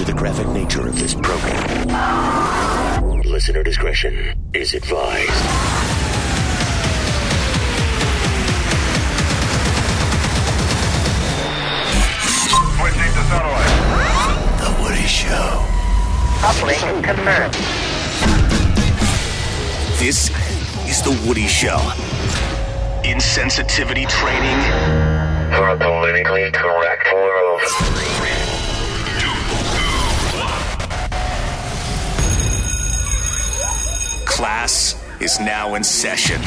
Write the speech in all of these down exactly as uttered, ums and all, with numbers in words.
the graphic nature of this program. Listener discretion is advised. Switching to satellite. The Woody Show. Uplink confirmed. This is The Woody Show. Insensitivity training For a politically correct world. class is now in session.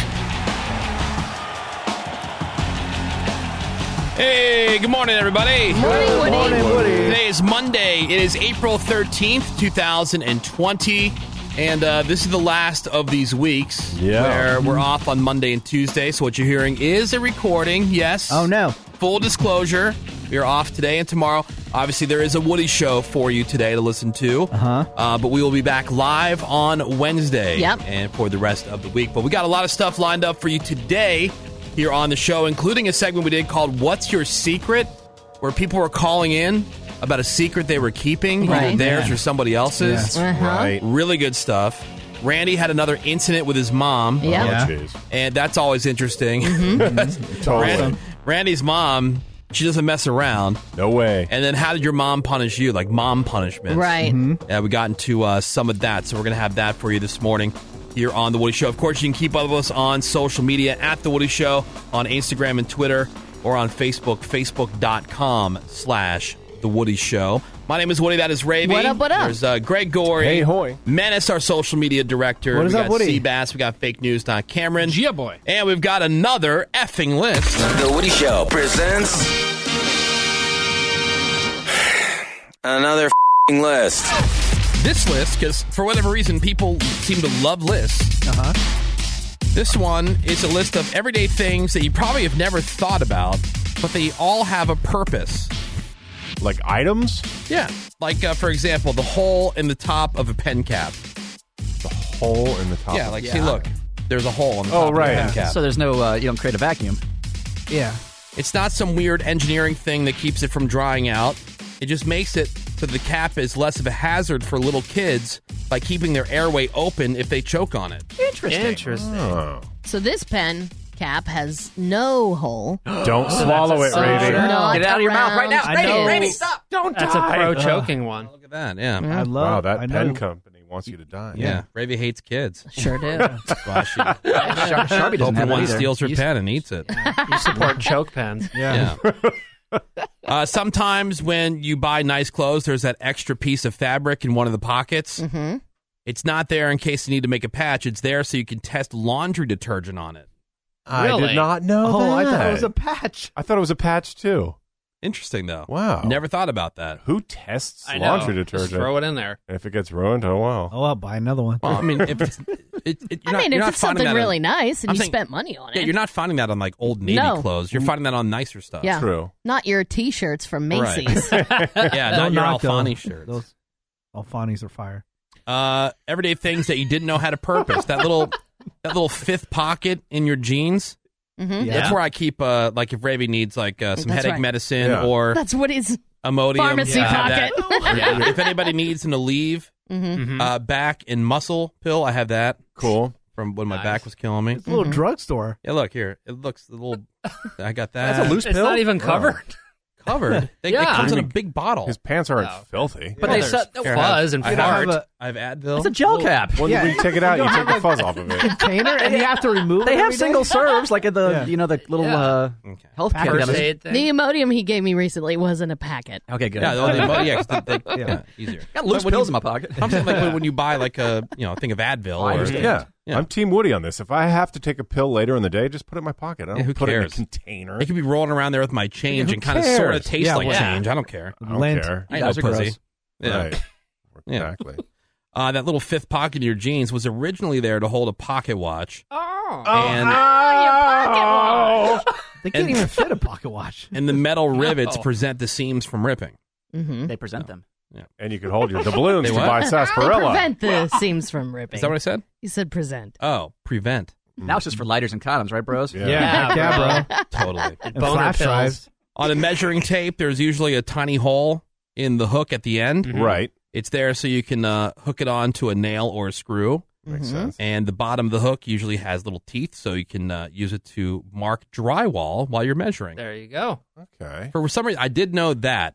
Hey, good morning, everybody. Morning, Woody. Morning, Woody. Today is Monday. It is April thirteenth, twenty twenty. And uh, this is the last of these weeks Yeah. where we're off on Monday and Tuesday. So what you're hearing is a recording, yes. Oh, no. Full disclosure, we are off today and tomorrow. Obviously, there is a Woody Show for you today to listen to. Uh-huh. Uh, but we will be back live on Wednesday Yep. and for the rest of the week. But we got a lot of stuff lined up for you today here on the show, including a segment we did called What's Your Secret? Where people were calling in about a secret they were keeping, either Right. theirs Man. or somebody else's. Yes. Uh-huh. Right. Really good stuff. Randy had another incident with his mom, Yep. Yeah. Jeez. and that's always interesting. Totally. Randy, Randy's mom, she doesn't mess around. No way. And then how did your mom punish you? Like mom punishment. Right. Yeah, we got into uh, some of that, so we're going to have that for you this morning here on The Woody Show. Of course, you can keep up with us on social media at The Woody Show, on Instagram and Twitter, or on Facebook, facebook.com slash The Woody Show. My name is Woody. That is Ravy. What up, what up? There's uh, Greg Gorey. Hey, hoy. Menace, our social media director. What is we up, got Woody? Seabass. We got Fake News, Don Cameron. Yeah, boy. And we've got another effing list. The Woody Show presents another f***ing list. This list, because for whatever reason, people seem to love lists. Uh-huh. This one is a list of everyday things that you probably have never thought about, but they all have a purpose. Like items? Yeah. Like, uh, for example, the hole in the top of a pen cap. The hole in the top. Yeah, of like, it. see, look. There's a hole in the Oh, top right. of a pen cap. So there's no, uh, you don't create a vacuum. Yeah. It's not some weird engineering thing that keeps it from drying out. It just makes it so the cap is less of a hazard for little kids by keeping their airway open if they choke on it. Interesting. Interesting. Oh. So this pen cap has no hole. Don't swallow it, so- Ravy. Sure. Not Get it out of your mouth right now. around I know. Rainy, stop. Don't That's a die. pro Ugh. choking one. Look at that, yeah. I love Wow, that I pen know. company wants you to die. Yeah, Ravy hates kids. Sure do. That's why she Shar- Sharpie doesn't hoping have one it either. steals her You- pen and eats it. You support choke pens. Yeah. Yeah. Uh, sometimes when you buy nice clothes, there's that extra piece of fabric in one of the pockets. Mm-hmm. It's not there in case you need to make a patch. It's there so you can test laundry detergent on it. I Really? did not know Oh, that. I thought it was a patch. I thought it was a patch, too. Interesting, though. Wow. Never thought about that. Who tests I know. laundry Just detergent? throw it in there. If it gets ruined, oh, well. Oh, I'll buy another one. Well, I mean, if it's, it, it, you're I not, mean, you're if not it's finding something that really on, nice and I'm you saying- spent money on it. Yeah, you're not finding that on like old Navy No. clothes. You're finding that on nicer stuff. Yeah. True. Not your T-shirts from Right. Macy's. Yeah, not Don't your knock, though. Alfani shirts. Those Alfanis are fire. Uh, everyday things that you didn't know had a purpose. That little, that little fifth pocket in your jeans. Mhm. Yeah. That's where I keep, uh, like, if Ravy needs like uh, some That's headache right. medicine Yeah. or That's what his Imodium. pharmacy I have that. pocket. Yeah. If anybody needs an Aleve Mhm. uh, back and muscle pill, I have that Cool. from when my Nice. back was killing me. It's a little Mhm. drugstore. Yeah, look here. It looks a little. I got that. That's a loose It's pill? not even covered. covered. They, Yeah. It comes in a I mean, big bottle. His pants aren't Oh. filthy. But Yeah, they there's- said here, fuzz and I You don't fart. have a I have Advil. It's a gel cap. When Yeah. you take it out, You you don't take the have fuzz off of it. container, and you have to remove They it have every day? single serves, like at the Yeah. you know the little Yeah. uh, Okay. health Package. care. First aid thing. The Imodium he gave me recently was in a packet. Okay, good. Yeah, the, the, yeah, 'cause they, they, Yeah. yeah, easier. got loose But when pills you- in my pocket. I'm saying like when, when you buy like a you know a thing of Advil. I or, understand. Yeah. Yeah. I'm Team Woody on this. If I have to take a pill later in the day, just put it in my pocket. I don't Yeah, who put cares? it in a container. It could be rolling around there with my change who and kind of cares? sort of taste Yeah, like well, change. I don't care. I don't Lent. care. I ain't no guys are pussy. gross. Yeah. Right. Yeah. Exactly. Uh, that little fifth pocket in your jeans was originally there to hold a pocket watch, Oh. and They can't And- even fit a pocket watch. and the metal rivets No. present the seams from ripping. Mm-hmm. They present them. And you could hold your doubloons They to what? buy They sarsaparilla. prevent the seams from ripping. Is that what I said? You said present. Oh, prevent. Now it's just for lighters and condoms, right, bros? Yeah. Yeah, heck yeah, bro. Totally. And Boner flash pills. drives. On a measuring tape, there's usually a tiny hole in the hook at the end. Mm-hmm. Right. It's there so you can uh, hook it on to a nail or a screw. Makes Mm-hmm. sense. And the bottom of the hook usually has little teeth, so you can uh, use it to mark drywall while you're measuring. There you go. Okay. For some reason, I did know that.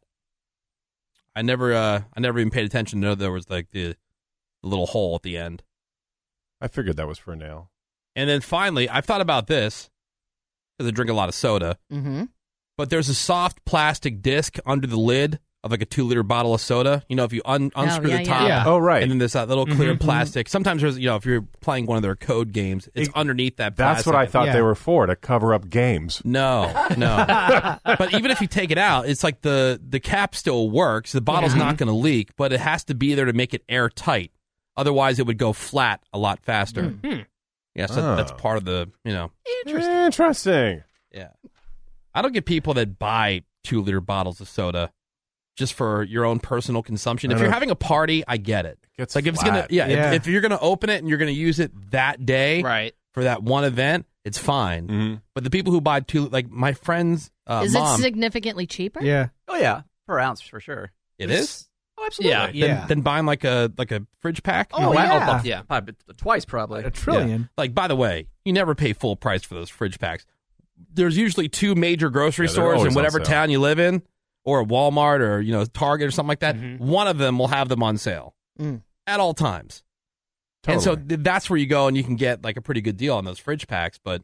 I never, uh, I never even paid attention to know there was like the, the little hole at the end. I figured that was for a nail. And then finally, I've thought about this because I drink a lot of soda. Mm-hmm. But there's a soft plastic disc under the lid of like a two liter bottle of soda. You know, if you un- unscrew yeah, the yeah, top, yeah. Oh, right. and then there's that little clear Mhm. plastic. Sometimes there's, you know, if you're playing one of their code games, it's It- underneath that That's plastic. what I thought Yeah. they were for, to cover up games. No, no. But even if you take it out, it's like the the cap still works. The bottle's Yeah. not going to leak, but it has to be there to make it airtight. Otherwise, it would go flat a lot faster. Hmm. Yeah, so Oh. that's part of the, you know. Interesting. Yeah. I don't get people that buy two liter bottles of soda just for your own personal consumption. I If know. you're having a party, I get it. Gets Like if it's flat. gonna, yeah, Yeah. If, if you're gonna open it and you're gonna use it that day Right. for that one event, it's fine. Mhm. But the people who buy two, like my friend's uh, Is mom, it significantly cheaper? Yeah. Oh yeah, per ounce for sure. it is. Oh, absolutely. Yeah. Then, Yeah. then buying like a like a fridge pack. Oh, wow. yeah. Yeah. Probably twice, probably. A trillion. Like, by the way, you never pay full price for those fridge packs. There's usually two major grocery Yeah, they're stores in always on whatever sale. town you live in, or a Walmart, or you know Target or something like that. Mhm. One of them will have them on sale Mm. at all times, and so th- that's where you go and you can get like a pretty good deal on those fridge packs. But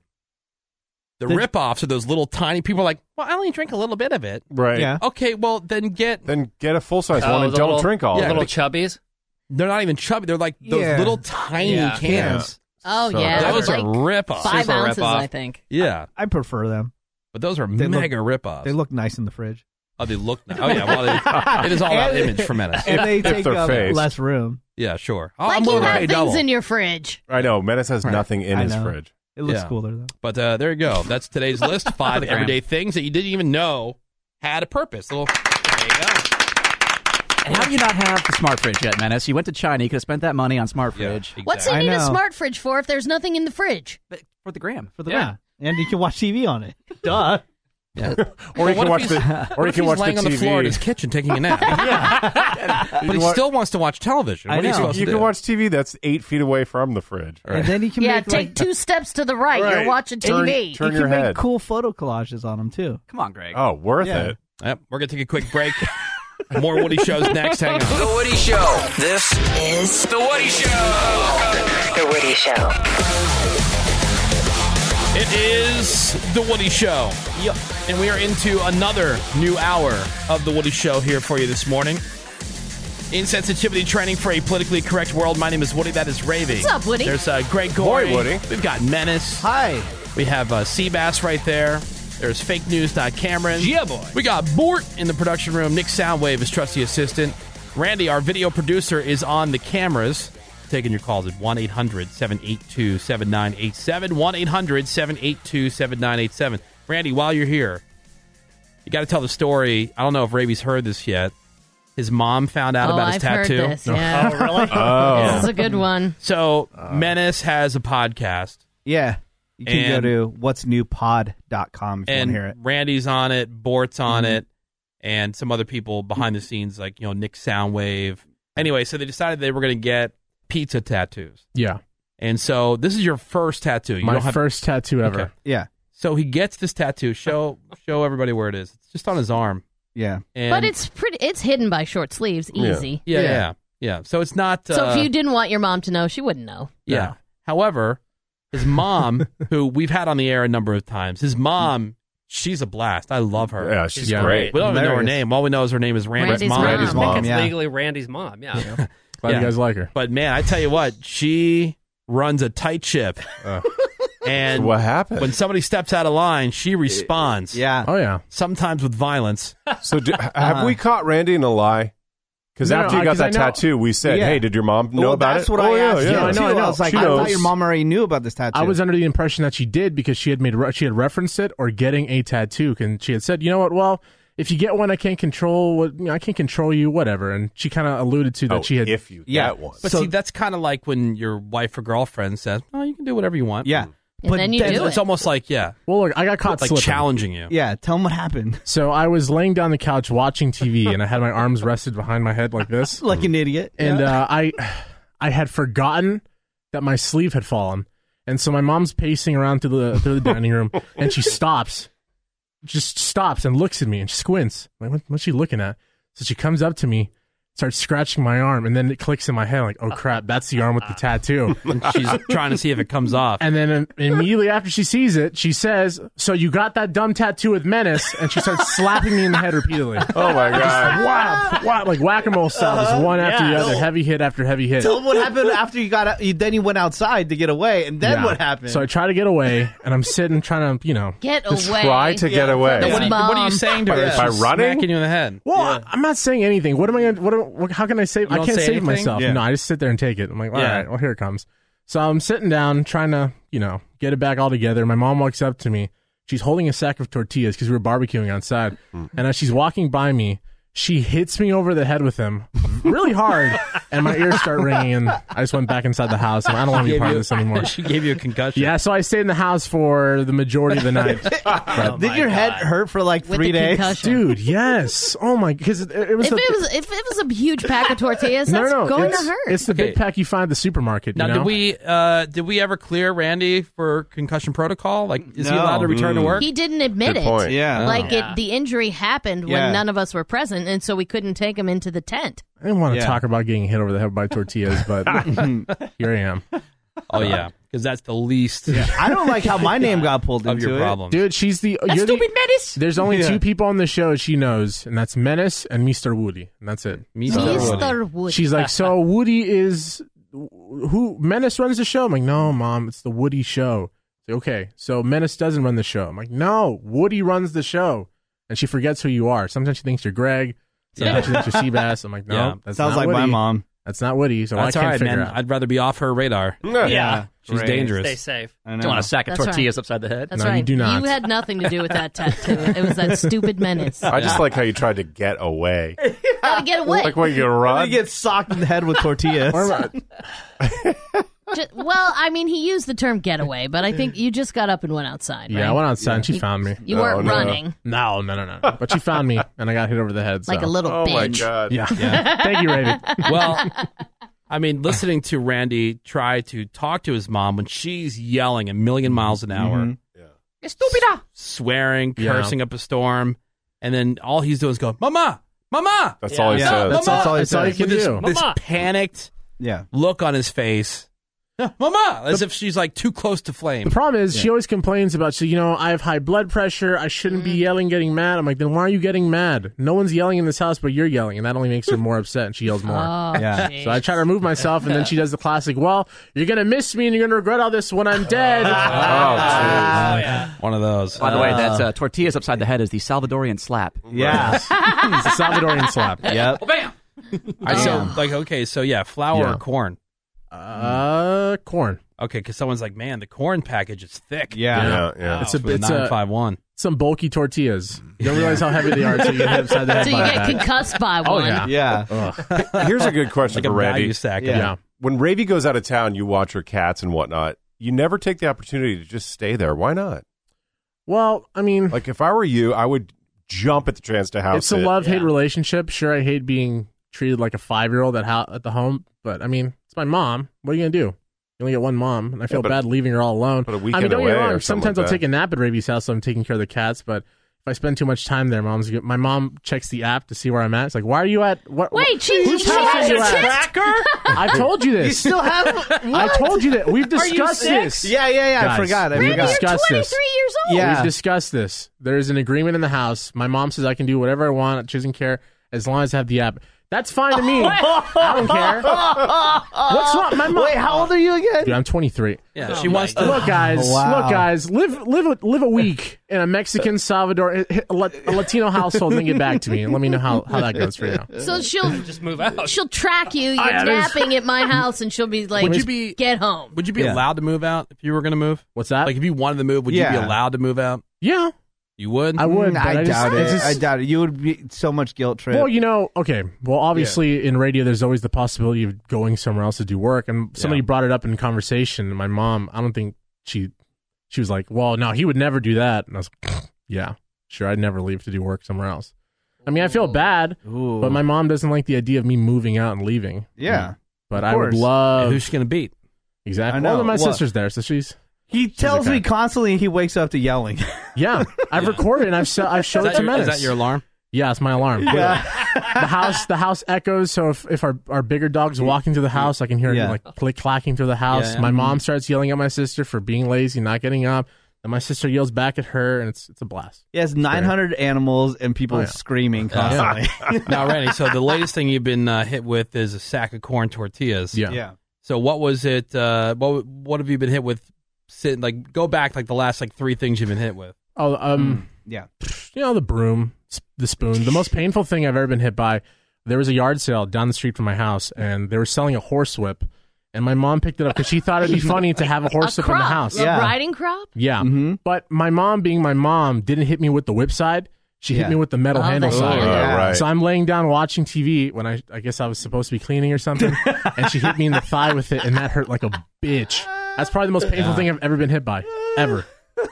the The- rip-offs are those little tiny. People are like, well, I only drink a little bit of it. Right. Yeah. Okay, well then get. Then get a full-size Oh, one and the don't little- drink all the of little it. chubbies. They're not even chubby. They're like those Yeah. little tiny Yeah. cans. Oh, So yeah. Those like are rip-offs. five Super ounces, rip-off. I think. Yeah, I prefer them. but those are They look- mega rip-offs. They look nice in the fridge. Oh, they look nice. Oh, yeah. Well, they, it is all about And- image for Menace. And they if take they're up faced. less room. Yeah, sure. Oh, Like I'm you willing to have pay things double. in your fridge. I know. Menace has Right. nothing in I his know. fridge. It looks Yeah. cooler, though. But uh, there you go. That's today's list. Five the gram. everyday things that you didn't even know had a purpose. A little. There you go. And how do you not have the smart fridge yet, Menace? You went to China. You could have spent that money on smart Yeah, fridge. What's exactly. he need I a know. smart fridge for if there's nothing in the fridge? But for the gram. For the Yeah. gram. And you can watch T V on it. Duh. Yeah. Or you what can if watch he's- the. What Or you if can he's watch laying the on T the V. floor in his kitchen taking a nap? But he wa- still wants to watch television. I What are you know. supposed You to can do? watch T V that's eight feet away from the fridge. And then you can Yeah, make take like, two steps to the right. Right. You're watching T Turn- V. turn you your can make head. cool photo collages on them too. Come on, Greg. Oh, worth Yeah. it. Yep. We're going to take a quick break. More Woody shows next. Hang on. The Woody Show. This Is The Woody Show. The Woody Show. It is The Woody Show. Yep. And we are into another new hour of The Woody Show here for you this morning. Insensitivity training for a politically correct world. My name is Woody. That is Ravy. What's up, Woody? There's uh, Greg Gorey. Boy, Woody. We've got Menace. Hi. We have uh, Seabass right there. There's Fake News. Cameron. Yeah, boy. We got Bort in the production room. Nick Soundwave is trusty assistant. Randy, our video producer, is on the cameras. Taking your calls at one eight hundred seven eight two seven nine eight seven. one eight hundred seven eight two seven nine eight seven. Randy, while you're here, you got to tell the story. I don't know if Ravy's heard this yet. His mom found out oh, about his I've tattoo. heard this. Yeah. Oh, really? Oh. This is a good one. So, Menace has a podcast, Yeah. You can And- go to what's new pod dot com if you want and to hear it. Randy's on it, Bort's on Mhm. it, and some other people behind the scenes, like, you know, Nick Soundwave. Anyway, so they decided they were going to get pizza tattoos. Yeah. And so this is your first tattoo. You My don't have first tattoo ever. Okay. Yeah. So he gets this tattoo. Show show everybody where it is. It's just on his arm. Yeah. And But it's pretty. It's hidden by short sleeves. Yeah. Easy. yeah, yeah, Yeah. yeah, yeah. So it's not. So uh, if you didn't want your mom to know, she wouldn't know. yeah. No. However, his mom, who we've had on the air a number of times, his mom, she's a blast. I love her. Yeah, she's Yeah. great. We don't even know her Hilarious. name. All we know is her name is Randy's, Randy's mom. mom. Randy's I think mom. it's Yeah. legally Randy's mom. Yeah. Glad Yeah. you guys like her. But man, I tell you what, she runs a tight ship. Uh, And what happened? when somebody steps out of line, she responds. Yeah. Oh, yeah. Sometimes with violence. So do, have we caught Randy in a lie? Because No, no, after you got 'cause I that know- tattoo, we said, Yeah. "Hey, did your mom know well, about that's it?" what oh, I yeah, asked yeah. you, I know, too. I know. I was like, She I knows. thought your mom already knew about this tattoo. I was under the impression that she did because she had made re- she had referenced it or getting a tattoo, and she had said, "You know what? Well, if you get one, I can't control what you know, I can't control you, whatever." And she kind of alluded to that Oh, she had. if you Yeah. get one. But So- see, that's kind of like when your wife or girlfriend says, "Oh, you can do whatever you want." Yeah. And But then you then do It's it. almost like, yeah, Well, look, I got caught like slipping. challenging you. Yeah, tell them what happened. So I was laying down the couch watching T V, and I had my arms rested behind my head like this, Like an idiot. and Yeah. uh, I, I had forgotten that my sleeve had fallen, and so my mom's pacing around through the through the dining room, and she stops, just stops and looks at me and squints. Like, what, what's she looking at? So she comes up to me, starts scratching my arm, and then it clicks in my head like, oh crap, that's the arm with the tattoo. And she's trying to see if it comes off. And then um, immediately after she sees it, she says, "So you got that dumb tattoo with Menace?" And she starts slapping me in the head repeatedly. Oh my god. Wow, wow, like whack-a-mole style, just one after the other, heavy hit after heavy hit. Tell them what happened after you got out. You, then you went outside to get away, and then Yeah. what happened? So I try to get away, and I'm sitting trying to, you know. Get Just away. try to get away. Now, what, are you, what are you Mom. saying to her? By She's running? smacking you in the head. Well, I'm not saying anything. What am I going to, what, am- what, how can I save? I don't can't say save anything? myself. Yeah. No, I just sit there and take it. I'm like, all Yeah. right, well, here it comes. So I'm sitting down trying to, you know, get it back all together. My mom walks up to me. She's holding a sack of tortillas because we were barbecuing outside. And as she's walking by me, she hits me over the head with them really hard, and my ears start ringing, and I just went back inside the house, and I don't want to be part of this anymore. She gave you a concussion. Yeah, so I stayed in the house for the majority of the night. Oh Did your head hurt for like With three the days? concussion. Dude, yes. Oh my, because it, it was If the, it was if it was a huge pack of tortillas, no, that's no, no, going it's, to hurt. It's the Okay. big pack you find at the supermarket. Now, you know? did we uh, did we ever clear Randy for concussion protocol? Like, is he No. allowed to return to work? He didn't admit Good it. point. Yeah. Like Yeah. it, the injury happened Yeah. when none of us were present, and so we couldn't take him into the tent. I didn't want to Yeah. talk about getting hit over the head by tortillas, but here I am. Oh yeah, because that's the least I don't like how my name got pulled of into your it. problems. Dude, she's the. That you're the- stupid menace. There's only Yeah. two people on the show she knows, and that's Menace and Mister Woody, and that's it. Mister Woody. Mister Woody. She's like, so Woody is who? Menace runs the show. I'm like, no, Mom, it's the Woody show. Say, okay, so Menace doesn't run the show. I'm like, no, Woody runs the show, and she forgets who you are. Sometimes she thinks you're Greg. Sometimes she thinks you're Seabass. I'm like, no, Yeah. that's Sounds not like Woody. my mom. That's not Woody. So That's I all can't right, figure man. out. I'd rather be off her radar. Yeah. She's Great. dangerous. Stay safe. I know. Don't want a sack of That's tortillas upside the head. That's No, you right. do not. You had nothing to do with that tattoo. It was that stupid menace. I just like how you tried to get away. How to get away? Like, what, you gonna You run? get socked in the head with tortillas. Ju- well, I mean, he used the term getaway, but I think you just got up and went outside. Yeah, right? I went outside and she found me. You weren't no. running No, no, no, no. But she found me, and I got hit over the head. So. like a little Oh my bitch. god. Yeah. Thank you, Raven. Well, I mean, listening to Randy try to talk to his mom when she's yelling a million miles an hour, Estúpida. swearing, Yeah. cursing up a storm, and then all he's doing is going, "Mama, Mama." That's all he Yeah, says. that's, that's all he That's all you says. can With this, do. this Mama. panicked Yeah. look on his face. Mama, as if she's like too close to flame. The problem is, she always complains about, so, you know, I have high blood pressure. I shouldn't be yelling, getting mad. I'm like, then why are you getting mad? No one's yelling in this house, but you're yelling, and that only makes her more upset, and she yells more. Oh, Yeah. jeez. So I try to remove myself, and then she does the classic, well, you're going to miss me, and you're going to regret all this when I'm dead. Oh, jeez. One of those. By the way, that's uh, tortillas upside the head is the Salvadorian slap. Yeah. It's a Salvadorian slap. Yep. All right, so like, okay, so yeah, flour Yeah. or corn. Uh, corn. Okay, because someone's like, man, the corn package is thick. Yeah. Yeah, yeah. It's a, With it's nine a, five one. some bulky tortillas. You don't realize how heavy they are until you get hit upside the head So you by get that. concussed by Oh, one. yeah. Yeah. Here's a good question Like a for Randy. value stack. Yeah. Yeah. When Ravy goes out of town, you watch her cats and whatnot. You never take the opportunity to just stay there. Why not? Well, I mean, Like, if I were you, I would jump at the chance to house it's a sit. love-hate Yeah. relationship. Sure, I hate being treated like a five-year-old at, ho- at the home, but I mean, it's my mom. What are you going to do? You only get one mom, and I feel Yeah, but- bad leaving her all alone. But a I mean, weekend don't get away me or wrong. something Sometimes like I'll that. take a nap at Ravy's house, so I'm taking care of the cats, but if I spend too much time there, mom's get, my mom checks the app to see where I'm at. It's like, why are you at? What? Wait, she, Whose she house has are a you at? tracker? I told you this. You still have. I told you that. We've discussed six? this. Yeah, yeah, yeah. I Guys, forgot. I we Randy, forgot. you're discussed twenty-three this. years old. Yeah. We've discussed this. There's an agreement in the house. My mom says I can do whatever I want. She doesn't care as long as I have the app. That's fine to me. I don't care. What's wrong? My mom. Wait, how old are you again? Dude, I'm twenty-three. Yeah, she wants to. Look, guys. Wow. Look, guys. Live, live, a- live a week in a Mexican, Salvador, a La- a Latino household, and then get back to me and let me know how, how that goes for you. So she'll Just move out. she'll track you. You're yeah, there's- napping at my house, and she'll be like, Would you be- get home." Would you be Yeah. allowed to move out if you were going to move? What's that? Like, if you wanted to move, would you Yeah. be allowed to move out? yeah, You would. I would. Mm, but I, I, just, doubt it's it. just- I doubt it. You would be so much guilt trip. Well, you know, okay. Well, obviously in radio, there's always the possibility of going somewhere else to do work. And somebody Yeah. brought it up in conversation. And my mom, I don't think she she was like, well, no, he would never do that. And I was like, yeah, sure, I'd never leave to do work somewhere else. I mean, I feel bad, Ooh. but my mom doesn't like the idea of me moving out and leaving. Yeah. But of I would course. love... Who's she going to beat? Exactly. I know. Well, my What? sister's there, so she's... He tells okay. me constantly he wakes up to yelling. Yeah, I've recorded and I've, so, I've showed Is it that, to your, is Menace. that your alarm? Yeah, it's my alarm. Yeah. The house the house echoes, so if, if our, our bigger dog's walking through the house, I can hear Yeah. it like click clacking through the house. Yeah, yeah. My mom starts yelling at my sister for being lazy, not getting up. And my sister yells back at her, and it's it's a blast. He has nine hundred animals and people Oh, yeah. screaming constantly. Now, Randy, so the latest thing you've been uh, hit with is a sack of corn tortillas. Yeah. Yeah. So what was it? Uh, what what have you been hit with? Sit, like go back like the last like three things you've been hit with. Oh, um, Yeah. you know, the broom, s- the spoon. The most painful thing I've ever been hit by, there was a yard sale down the street from my house, and they were selling a horsewhip. And my mom picked it up because she thought it'd be funny to have a A horsewhip in the crop, house. a Yeah. riding crop. Yeah. Mhm. But my mom, being my mom, didn't hit me with the whip side. She Yeah. hit me with the metal Oh, handle the side. handle. Uh, right. So I'm laying down watching T V when I I guess I was supposed to be cleaning or something, and she hit me in the thigh with it, and that hurt like a bitch. That's probably the most painful thing I've ever been hit by, ever.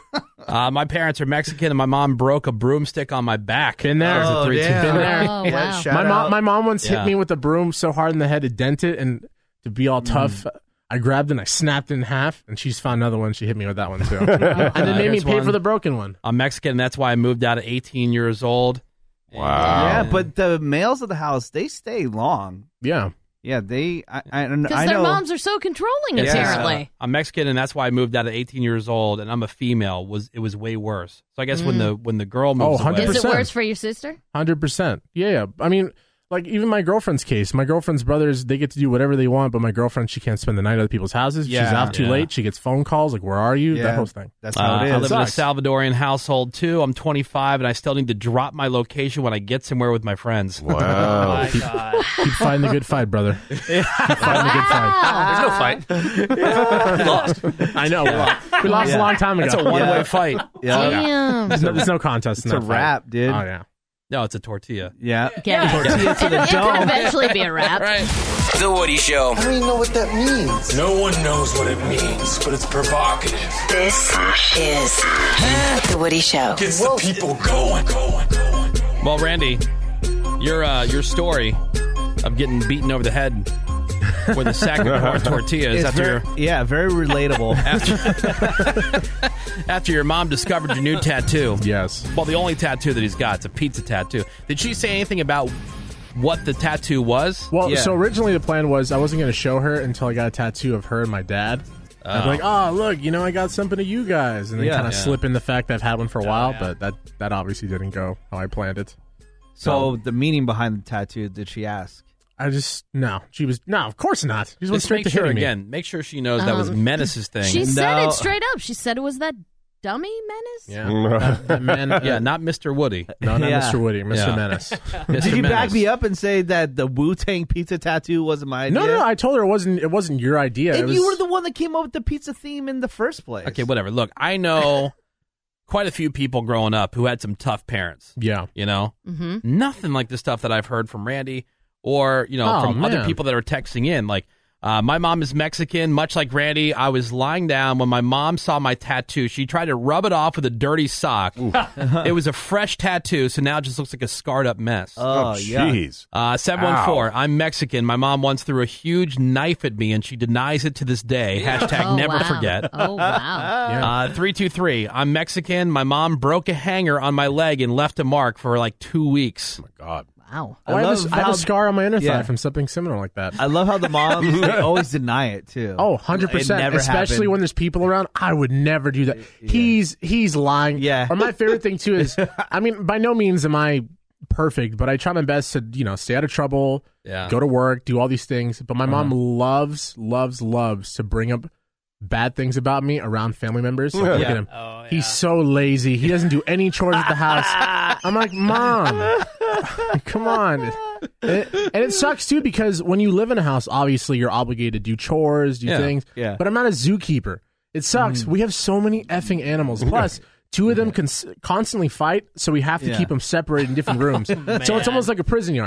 Uh, my parents are Mexican, and my mom broke a broomstick on my back. Been there. That was a Oh, three two. damn. Been there. Oh Yeah, wow. shout My out. mom, my mom once Yeah. hit me with a broom so hard in the head it dented, and to be all tough, I grabbed it and I snapped it in half, and she's found another one. She hit me with that one too, and it made me Here's pay one. for the broken one. I'm Mexican, and that's why I moved out at eighteen years old. Wow. Yeah, but the males of the house, they stay long. Yeah. Yeah, they. I, I, I Because their know. moms are so controlling, Yeah. apparently. I'm Mexican, and that's why I moved out at eighteen years old, and I'm a female. Was it was way worse. So I guess when the when the girl moves Oh, away, one hundred Is it percent. worse for your sister? Hundred percent. Yeah, yeah. I mean, like even my girlfriend's case. My girlfriend's brothers, they get to do whatever they want, but my girlfriend, she can't spend the night at other people's houses. She's Yeah. out too Yeah. late. She gets phone calls like, "Where are you?" Yeah. That whole thing. That's Uh, how it I is. live in a Sucks. Salvadorian household too. I'm twenty-five, and I still need to drop my location when I get somewhere with my friends. Wow. My God. Keep fighting the good fight, brother. Keep fighting the good fight. There's no fight. We lost. I know. We lost, we lost Yeah. a long time ago. That's a one-way Yeah. fight. Yeah. Damn. There's no, there's no contest in It's a that fight. wrap, dude. Oh yeah. No, it's a tortilla. Yeah. Yeah. Tortilla to the It could dome. eventually be a wrap. The Woody Show. I don't even know what that means. No one knows what it means, but it's provocative. This is The Woody Show. Gets the people going, going, going. Well, Randy, your uh, your story of getting beaten over the head with a sack of corn tortillas It's after very, your, yeah, very relatable. after, after your mom discovered your new tattoo. Yes. Well, the only tattoo that he's got, it's a pizza tattoo. Did she say anything about what the tattoo was? Well, Yeah. so originally the plan was I wasn't going to show her until I got a tattoo of her and my dad. I'd be like, oh, look, you know, I got something to you guys. And then Yeah. kind of Yeah. slip in the fact that I've had one for a while, but that, that obviously didn't go how I planned it. So the meaning behind the tattoo, did she ask? I just, no. She was, no, of course not. She just went Just straight make to sure hitting me. again. Make sure she knows that was Um, Menace's thing. She said No. it straight up. She said it was that dummy Menace. Yeah. that, that man, yeah, not Mister Woody. No, not Yeah. Mister Woody, Mister Yeah. Menace. Mister Did you back Menace. me up and say that the Wu-Tang pizza tattoo wasn't my idea? No, no, no. I told her it wasn't. It wasn't your idea. It And was, you were the one that came up with the pizza theme in the first place. Okay, whatever. Look, I know quite a few people growing up who had some tough parents. Yeah. You know, Mm-hmm. nothing like the stuff that I've heard from Randy or you know Oh, from other man. people that are texting in. Like, uh, my mom is Mexican, much like Randy. I was lying down when my mom saw my tattoo. She tried to rub it off with a dirty sock. It was a fresh tattoo, so now it just looks like a scarred up mess. Oh, yeah. jeez. Uh, seven one four. Ow. I'm Mexican. My mom once threw a huge knife at me, and she denies it to this day. Hashtag Oh, never wow. forget. Oh, wow. Yeah. Uh, three two three. I'm Mexican. My mom broke a hanger on my leg and left a mark for like two weeks. Oh, my God. Wow. Oh, I, have love a, I have how- a scar on my inner Yeah. thigh from something similar like that. I love how the moms they always deny it too. Oh, one hundred It percent. never Especially happened. when there's people around. I would never do that. He's he's lying. Yeah. Or my favorite thing, too, is, I mean, by no means am I perfect, but I try my best to, you know, stay out of trouble, Yeah. go to work, do all these things. But my mom Uh-huh. loves, loves, loves to bring up bad things about me around family members. Like, look Yeah. at him. He's so lazy. He doesn't do any chores at the house. I'm like, Mom, come on. And it, and it sucks too because when you live in a house, obviously you're obligated to do chores, do Yeah. things. Yeah. But I'm not a zookeeper. It sucks. We have so many effing animals. Plus, two of them cons- constantly fight, so we have to Yeah. keep them separated in different rooms. So it's almost like a prison yard.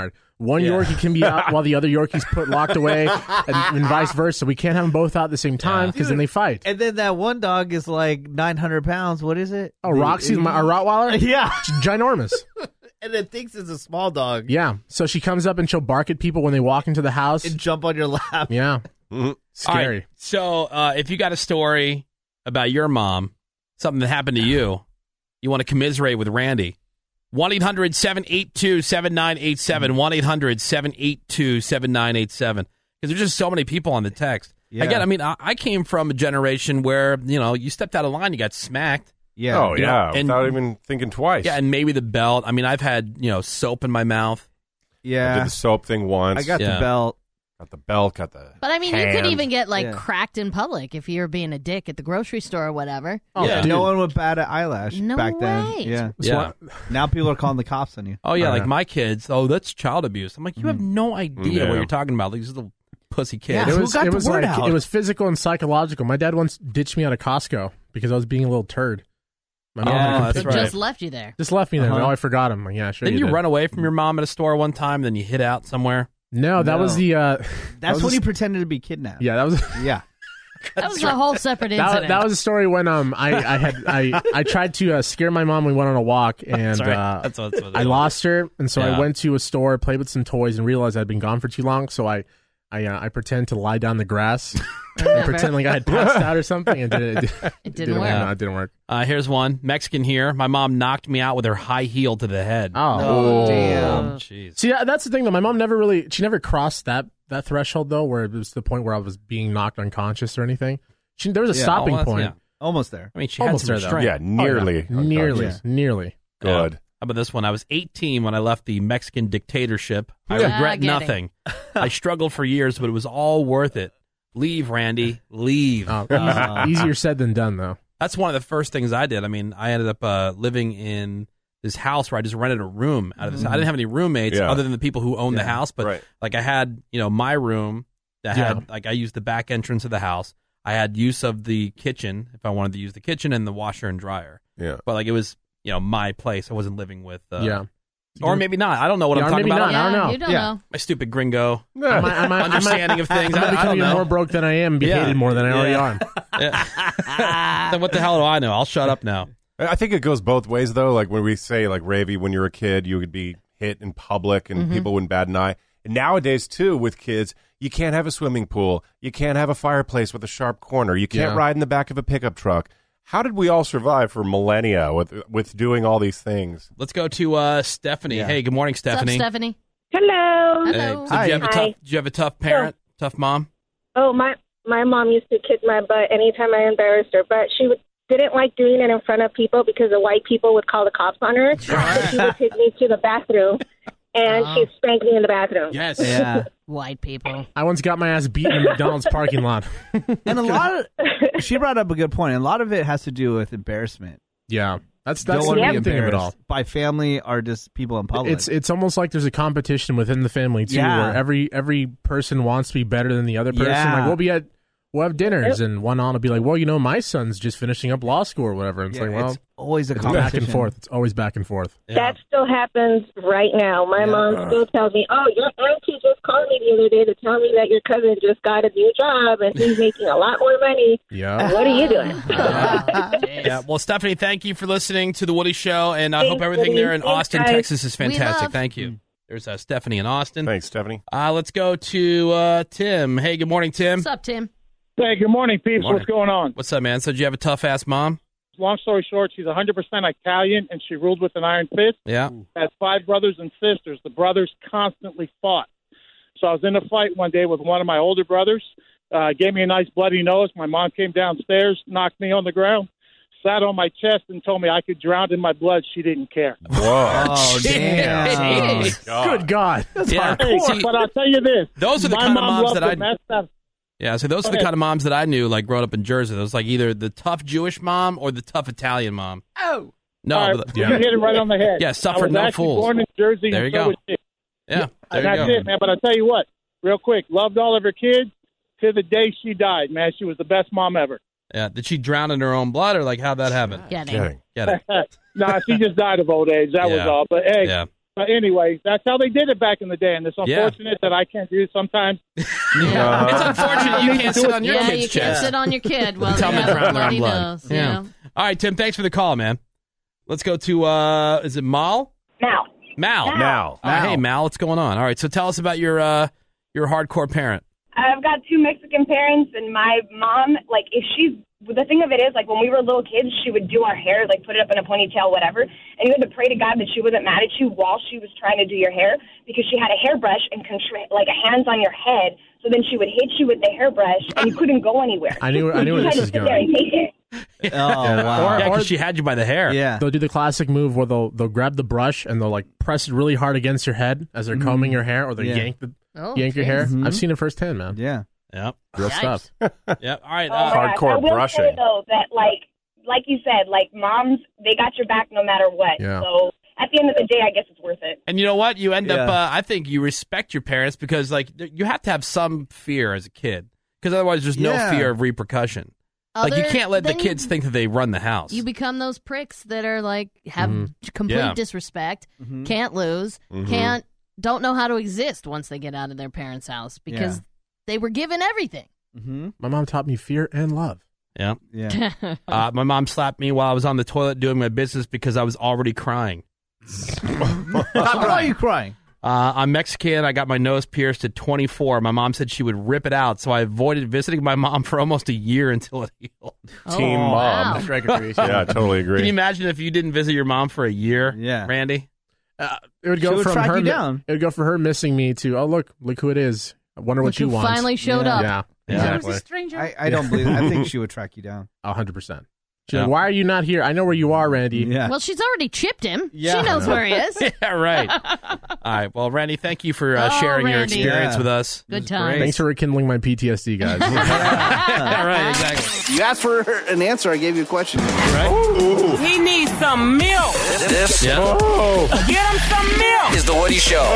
One Yeah. Yorkie can be out while the other Yorkie's put locked away, and, and vice versa. We can't have them both out at the same time because then they fight. And then that one dog is like nine hundred pounds. What is it? Oh, Roxy, my, our Rottweiler? Yeah. She's ginormous. And it thinks it's a small dog. Yeah. So she comes up and she'll bark at people when they walk into the house. And jump on your lap. Yeah. Mm-hmm. Scary. All right, so uh, if you got a story about your mom, something that happened to you, you want to commiserate with Randy, one eight hundred seven eight two seven nine eight seven, one eight hundred seven eight two seven nine eight seven. Because there's just so many people on the text. Yeah. Again, I mean, I, I came from a generation where, you know, you stepped out of line, you got smacked. Yeah. Oh, You yeah. know, and- without even thinking twice. Yeah, and maybe the belt. I mean, I've had, you know, soap in my mouth. I did Yeah. the soap thing once. I got Yeah. the belt. Got the belt, got the But I mean, you could hand. even get like Yeah. cracked in public if you're being a dick at the grocery store or whatever. Oh, Yeah. dude. No one would bat an eyelash No back then. way. Yeah. That's Yeah. why- Now people are calling the cops on you. Oh, yeah, Uh, like my kids. Oh, that's child abuse. I'm like, you have no idea Yeah. what you're talking about. Like, these little pussy kids. Yeah. It Who was, got it the was word like out? it was physical and psychological. My dad once ditched me out of Costco because I was being a little turd. My Oh, mom had that's compl- But right. just left you there. just left me there. Uh-huh. Oh, I forgot him. Like, yeah, sure. Didn't you did. run away from your mom at a store one time, then you hid out somewhere? No, that No. was the. Uh, That's was when a- you pretended to be kidnapped. Yeah, that was. Yeah. That was a whole separate That, incident. that was a story when um I, I had I, I tried to uh, scare my mom. We went on a walk and Sorry. uh, That's what- that's what it I was. lost her, and so Yeah. I went to a store, played with some toys, and realized I'd been gone for too long. So I I uh, I pretend to lie down in the grass and pretend like I had passed out or something, and did it. It, It didn't work. No, it didn't work. Uh, here's one. Mexican here. My mom knocked me out with her high heel to the head. Oh, Oh, damn. Jeez. See, that- that's the thing though. My mom never really, she never crossed that that threshold though, where it was the point where I was being knocked unconscious or anything. She, there was a Yeah. stopping Oh, that's- point. yeah. Almost there. I mean, she Almost had there, some though. strength. Yeah, nearly. Oh, yeah. nearly, Yeah. nearly. Good. How about this one? I was eighteen when I left the Mexican dictatorship. I Yeah, regret getting. nothing. I struggled for years, but it was all worth it. Leave, Randy. Leave. Oh, Uh, easy, easier said than done though. That's one of the first things I did. I mean, I ended up uh, living in this house where I just rented a room out of this. I didn't have any roommates Yeah. other than the people who owned the Yeah. house. But Right. like I had, you know, my room that Yeah. had like I used the back entrance of the house. I had use of the kitchen if I wanted to use the kitchen and the washer and dryer. Yeah. But like it was, you know, my place. I wasn't living with. Uh, Yeah. Or maybe not. I don't know what Yeah, I'm or talking maybe about. not. I don't Yeah, know. You don't Yeah. know. My stupid gringo I might, I might, I might- understanding of things. I might I, I become don't even know. more broke than I am, be Yeah. hated more than I already Yeah. am. Yeah. Then what the hell do I know? I'll shut up now. I think it goes both ways, though. Like when we say, like, Ravi, when you were a kid, you would be hit in public and people wouldn't bat an eye. And nowadays, too, with kids, you can't have a swimming pool. You can't have a fireplace with a sharp corner. You can't Yeah. ride in the back of a pickup truck. How did we all survive for millennia with with doing all these things? Let's go to uh, Stephanie. Yeah. Hey, good morning, What's up, Stephanie. Stephanie? Hello. Hey, Hello. so did you have a Hi. tough? Did you have a tough parent? Tough mom? Oh, my my mom used to kick my butt anytime I embarrassed her, but she would, didn't like doing it in front of people because the white people would call the cops on her. So she would take me to the bathroom, and Oh. she'd spank me in the bathroom. Yes. Yeah. White people. I once got my ass beaten in a McDonald's parking lot. And a lot of, she brought up a good point. A lot of it has to do with embarrassment. Yeah, that's Don't that's want the to be main thing of it all. embarrassed by family or just people in public. It's it's almost like there's a competition within the family too, Yeah. where every every person wants to be better than the other person. Yeah. Like we'll be at we'll have dinners, and one on will be like, well, you know, my son's just finishing up law school or whatever. And it's Yeah, like, well, it's always a it's back competition. and forth. It's always back and forth. Yeah. That still happens right now. My Yeah. mom still tells me, "Oh, your auntie just called me the other day to tell me that your cousin just got a new job and he's making a lot more money. Yeah. What are you doing?" Yeah. Well, Stephanie, thank you for listening to the Woody Show, and I Thanks, hope everything Woody. there in Thanks, Austin, guys. Texas, is We fantastic. love- Thank you. There's uh, Stephanie in Austin. Thanks, Stephanie. Uh, let's go to uh, Tim. Hey, good morning, Tim. What's up, Tim? Hey, good morning, peeps. Morning. What's going on? What's up, man? So, did you have a tough ass mom? Long story short, she's one hundred percent Italian, and she ruled with an iron fist. Yeah. Has five brothers and sisters. The brothers constantly fought. So I was in a fight one day with one of my older brothers. Uh, gave me a nice bloody nose. My mom came downstairs, knocked me on the ground, sat on my chest, and told me I could drown in my blood. She didn't care. Whoa. Oh, damn. Jeez. Good God. That's Yeah. hardcore. Hey, See, but I'll tell you this. those are the my kind of mom moms loved that to I- mess up. Yeah, so those Go are the ahead. kind of moms that I knew, like growing up in Jersey. It was like either the tough Jewish mom or the tough Italian mom. Oh. No, All right, but the- you hit it right on the head. Yeah, I suffered was no actually fools. born in Jersey. There and you so go. was she. yeah, there And you that's go. it, man. But I'll tell you what, real quick, loved all of her kids to the day she died, man. She was the best mom ever. Yeah, did she drown in her own blood, or like how'd that happen? Getting. Kidding. Get it? Nah, she just died of old age. That was Yeah. all. But, hey, Yeah. But anyway, that's how they did it back in the day, and it's Yeah. unfortunate that I can't do it sometimes. Yeah. It's unfortunate you can't sit on your yeah, kid's you can't chest. sit on your kid. Well, Tell me yeah, drown their bloody own blood. nose, Yeah. yeah. All right, Tim, thanks for the call, man. Let's go to, uh, is it Mal? Mal. Mal. Mal. Mal. All right, hey, Mal, what's going on? All right, so tell us about your uh, your hardcore parent. I've got two Mexican parents, and my mom, like, if she's, the thing of it is, like, when we were little kids, she would do our hair, like, put it up in a ponytail, whatever, and you had to pray to God that she wasn't mad at you while she was trying to do your hair, because she had a hairbrush and, contra- like, a hands on your head, so then she would hit you with the hairbrush, and you couldn't go anywhere. I knew, I knew where you this had is to sit there and going. take it. Oh, wow. Yeah, because she had you by the hair. Yeah. They'll do the classic move where they'll they'll grab the brush and they'll like press it really hard against your head as they're combing your hair, or they Yeah. yank the Oh, yank your geez. hair. Mhm. I've seen it firsthand, man. Yeah. Yep. Real Yikes. stuff. Yep. All right. Oh, Uh, my gosh. Hardcore I will brushing. say, though, that, like, like you said, like, moms, they got your back no matter what. Yeah. So at the end of the day, I guess it's worth it. and you know what? You end up, Yeah. uh, I think you respect your parents because, like, th- you have to have some fear as a kid because otherwise there's no Yeah. fear of repercussion. Like, you Other- can't let the then kids you, think that they run the house. You become those pricks that are like have complete Yeah. disrespect, Mhm. can't lose, Mhm. can't don't know how to exist once they get out of their parents' house because Yeah. they were given everything. Mm-hmm. My mom taught me fear and love. yeah. Yeah. Uh, my mom slapped me while I was on the toilet doing my business because I was already crying. Why are you crying? Uh, I'm Mexican. I got my nose pierced at twenty-four. My mom said she would rip it out, so I avoided visiting my mom for almost a year until it healed. Team Oh, mom. wow. That's great creation. Yeah, I totally agree. Can you imagine if you didn't visit your mom for a year, Yeah. Randy? Uh, it would She go would from track her. you mi- down. It would go for her missing me to oh look look who it is. I wonder what Look you who want. finally showed Yeah. up. Yeah, Yeah. exactly. Who's a stranger? I, I don't believe I think she would track you down. A hundred percent. She's Yeah. like, why are you not here? I know where you are, Randy. Yeah. Well, she's already chipped him. Yeah. She knows where he is. Yeah, right. All right. Well, Randy, thank you for uh, Oh, sharing your Randy. experience Yeah. with us. Good was times. great. Thanks for rekindling my P T S D, guys. Yeah, right. Exactly. You asked for an answer. I gave you a question. Right? He needs some milk. This Yeah. Get him some milk. Is the Woody Show.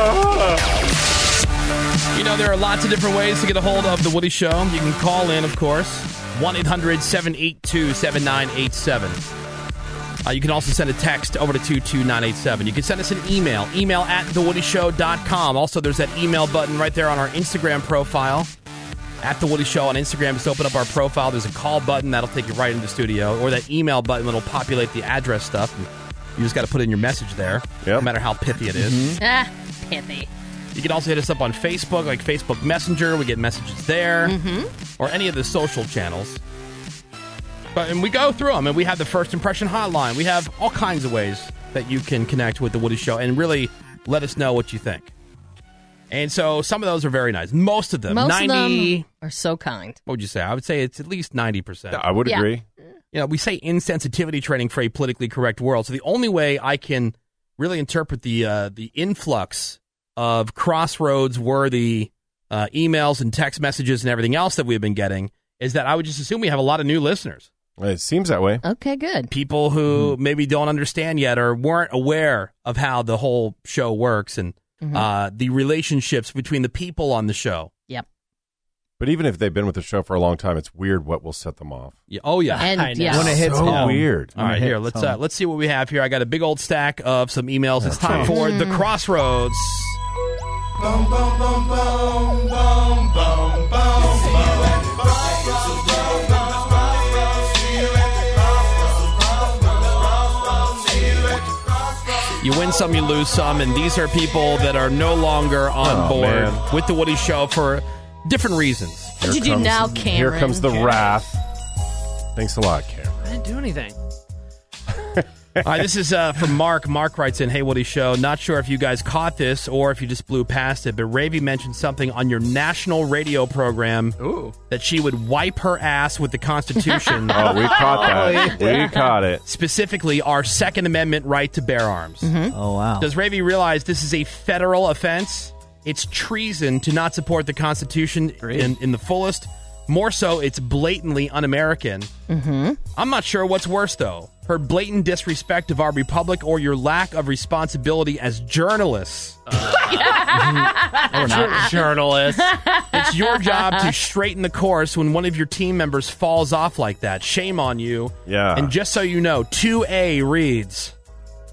You know, there are lots of different ways to get a hold of The Woody Show. You can call in, of course, one eight hundred seven eight two seven nine eight seven. Uh, you can also send a text over to two two nine eight seven. You can send us an email, email at the woody show dot com. Also, there's that email button right there on our Instagram profile, at The Woody Show on Instagram. Just open up our profile. There's a call button. That'll take you right into the studio. Or that email button that'll populate the address stuff. And you just got to put in your message there, no matter how pithy it is. Ah, pithy. You can also hit us up on Facebook, like Facebook Messenger. We get messages there. Mm-hmm. Or any of the social channels. But and we go through them, and we have the First Impression Hotline. We have all kinds of ways that you can connect with The Woody Show and really let us know what you think. And so some of those are very nice. Most of them, Most ninety. of them are so kind. What would you say? I would say it's at least ninety percent. I would Yeah. agree. You know, we say insensitivity training for a politically correct world. So the only way I can really interpret the uh, the influx of crossroads worthy uh, emails and text messages and everything else that we've been getting is that I would just assume we have a lot of new listeners. It seems that way. Okay, good. People who maybe don't understand yet or weren't aware of how the whole show works and Mhm. uh, the relationships between the people on the show. Yep. But even if they've been with the show for a long time, it's weird what will set them off. Yeah. Oh yeah. And I know. yeah. When it hits So home. weird. All right, When it here hits let's uh, home. let's see what we have here. I got a big old stack of some emails. It's time Okay. for the crossroads. Boom, boom, boom, boom, boom, boom, boom, You win some, you lose some, and these are people that are no longer on Oh, board man. with the Woody Show for different reasons. What'd you do comes- now, Cameron? Here comes the wrath. Thanks a lot, Cameron. I didn't do anything. All right, this is uh, from Mark. Mark writes in, "Hey, Woody Show. Not sure if you guys caught this or if you just blew past it, but Ravy mentioned something on your national radio program Ooh. that she would wipe her ass with the Constitution, Oh, we caught that. We caught it. specifically our Second Amendment right to bear arms. Oh wow. Does Ravy realize this is a federal offense? It's treason to not support the Constitution in, in the fullest. More so, it's blatantly un-American. Mm-hmm. I'm not sure what's worse, though. Her blatant disrespect of our republic or your lack of responsibility as journalists. Journalist. It's your job to straighten the course when one of your team members falls off like that. Shame on you. Yeah. And just so you know, two A reads,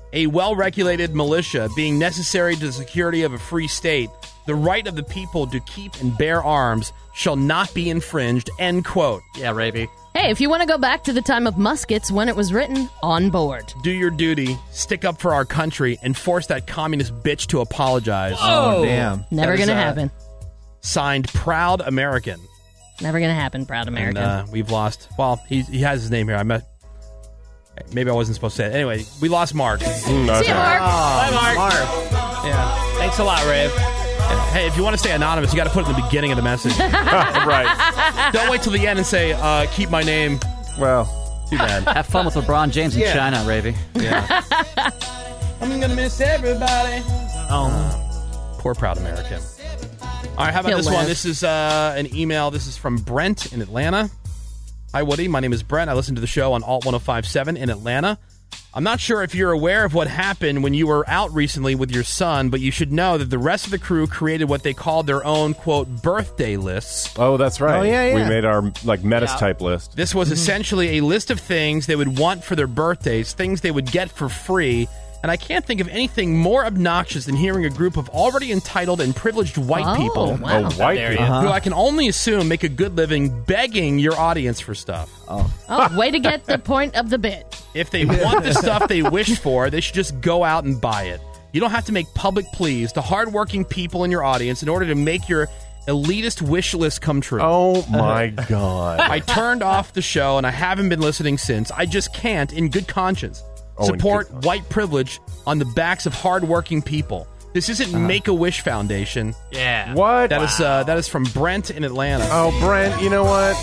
a well-regulated militia being necessary to the security of a free state, the right of the people to keep and bear arms shall not be infringed, end quote. Yeah, Ravy. Hey, if you want to go back to the time of muskets when it was written, on board. Do your duty, stick up for our country, and force that communist bitch to apologize. Oh, damn. Never That is, gonna uh, happen. Signed, Proud American. Never gonna happen, Proud American. And uh, we've lost, well, he, he has his name here. I met, maybe I wasn't supposed to say it. Anyway, we lost Mark. Mm, okay. See you, Mark. Bye, Mark. Mark. Yeah. Thanks a lot, Rave. Hey, if you want to stay anonymous, you got to put it in the beginning of the message. Right. Don't wait till the end and say, uh, keep my name. Well, too bad. Have fun with LeBron James in Yeah. China, Ravy. Yeah. I'm going to miss everybody. Oh. Poor Proud American. All right, how about He'll this one? live. This is uh, an email. This is from Brent in Atlanta. Hi, Woody. My name is Brent. I listen to the show on Alt one oh five point seven in Atlanta. I'm not sure if you're aware of what happened when you were out recently with your son, but you should know that the rest of the crew created what they called their own, quote, birthday lists. Oh, that's right. Oh, yeah, yeah. We made our like Menace type list. This was essentially a list of things they would want for their birthdays, things they would get for free. And I can't think of anything more obnoxious than hearing a group of already entitled and privileged white Oh, people, wow. Oh, white There you people. go. who I can only assume make a good living begging your audience for stuff. Oh. Oh, way to get the point of the bit. If they want the stuff they wish for, they should just go out and buy it. You don't have to make public pleas to hardworking people in your audience in order to make your elitist wish list come true. Oh my God. I turned off the show and I haven't been listening since. I just can't, in good conscience, Oh, in support good conscience. white privilege on the backs of hardworking people. This isn't Make-A-Wish Foundation. Yeah. What? That is uh, that is from Brent in Atlanta. Oh, Brent, you know what?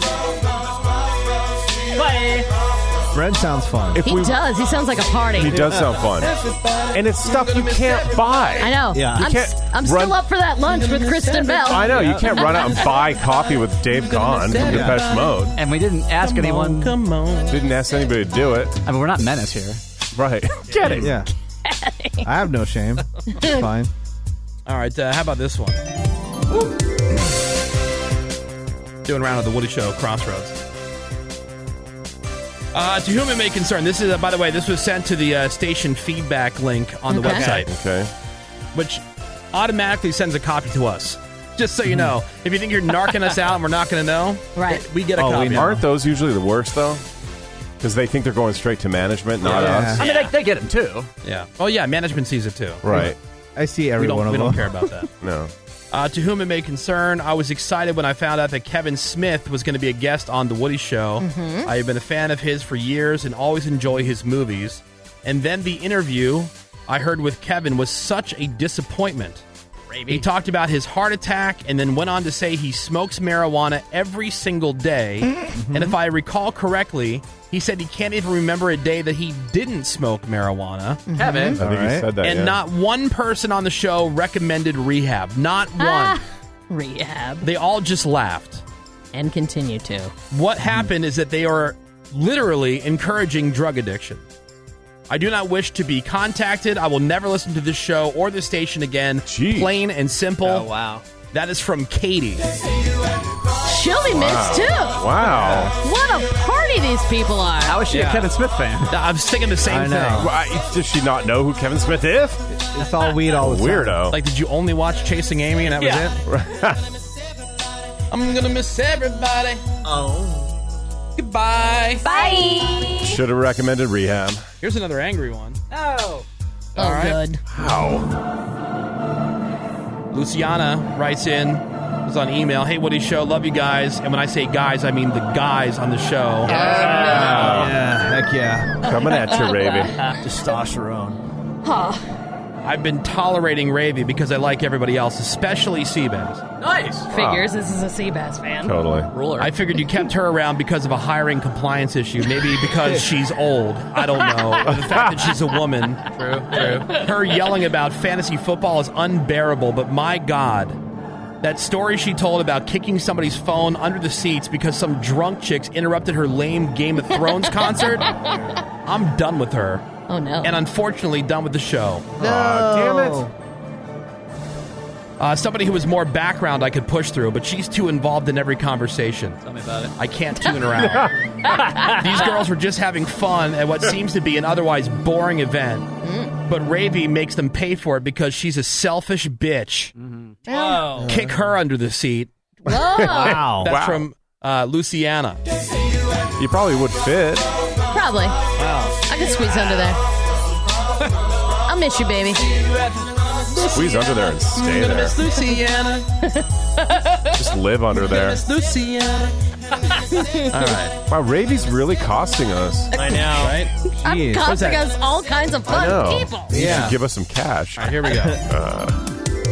Brent sounds fun. If He we, does. He sounds like a party. he does sound fun. And it's stuff you can't buy. I know. Yeah. You I'm, can't s- I'm run- still up for that lunch with Kristen Bell. I know, you can't run out and buy coffee with Dave Gahan from Depeche Mode. And we didn't ask anyone. Come on. Didn't ask anybody to do it. I mean, we're not Menace here. Right. Get it. Yeah. I have no shame. It's fine. All right, uh, how about this one? Doing round of the Woody Show, Crossroads. Uh, to whom it may concern, this is, uh, by the way, this was sent to the uh, station feedback link on the Okay. website, Okay. which automatically sends a copy to us. Just so you know, if you think you're narking us out and we're not going to know, Right. we get a Oh, copy. we aren't those usually the worst, though? Because they think they're going straight to management, not Yeah. us. I mean, they, they get them too. Yeah. Oh, yeah, management sees it too. Right. I see We every don't, one of we them. don't care about that. No. Uh, to whom it may concern, I was excited when I found out that Kevin Smith was going to be a guest on The Woody Show. I have been a fan of his for years and always enjoy his movies. And then the interview I heard with Kevin was such a disappointment. He talked about his heart attack and then went on to say he smokes marijuana every single day. And if I recall correctly, he said he can't even remember a day that he didn't smoke marijuana. Kevin. I think he right. said that, And yeah. not one person on the show recommended rehab. Not one. Ah, rehab. They all just laughed. And continue to. What happened is that they are literally encouraging drug addiction. I do not wish to be contacted. I will never listen to this show or this station again. Jeez. Plain and simple. Oh, wow. That is from Katie. She'll be missed too. Wow. What a party these people are. How is she Yeah. a Kevin Smith fan? I was thinking the same I know. thing. Why, does she not know who Kevin Smith is? It's all weed all the time. Weirdo. Like, did you only watch Chasing Amy and that was Yeah. it? I'm gonna miss everybody. Oh. Goodbye. Bye. Should have recommended rehab. Here's another angry one. Oh. Oh, All right. good. How? Luciana writes in, was on email, hey, Woody Show, love you guys. And when I say guys, I mean the guys on the show. Yeah, heck yeah. Coming at you, Ravy. Testosterone. Huh. I've been tolerating Ravy because I like everybody else, especially Seabass. Nice. Figures this is a Seabass fan. Totally. Ruler. I figured you kept her around because of a hiring compliance issue. Maybe because she's old. I don't know. Or the fact that she's a woman. True, true. Her yelling about fantasy football is unbearable, but my God. That story she told about kicking somebody's phone under the seats because some drunk chicks interrupted her lame Game of Thrones concert. I'm done with her. Oh, no. And unfortunately, done with the show. No. Aw, damn it. Uh, somebody who was more background I could push through, but she's too involved in every conversation. Tell me about it. I can't tune her out. These girls were just having fun at what seems to be an otherwise boring event. Mm. But Ravy makes them pay for it because she's a selfish bitch. Mm-hmm. Whoa. Kick her under the seat. Whoa. Wow. That's Wow. from uh, Luciana. You probably would fit. Probably. Wow. I can squeeze under there. I'll miss you, baby. Squeeze under there and stay there. Miss Luciana. Just live under there. Miss Luciana. All right. Wow, Ravy's really costing us. I know, right? I'm Jeez. costing that? us all kinds of I fun know. people. You Yeah. should give us some cash. All right, here we go. Uh,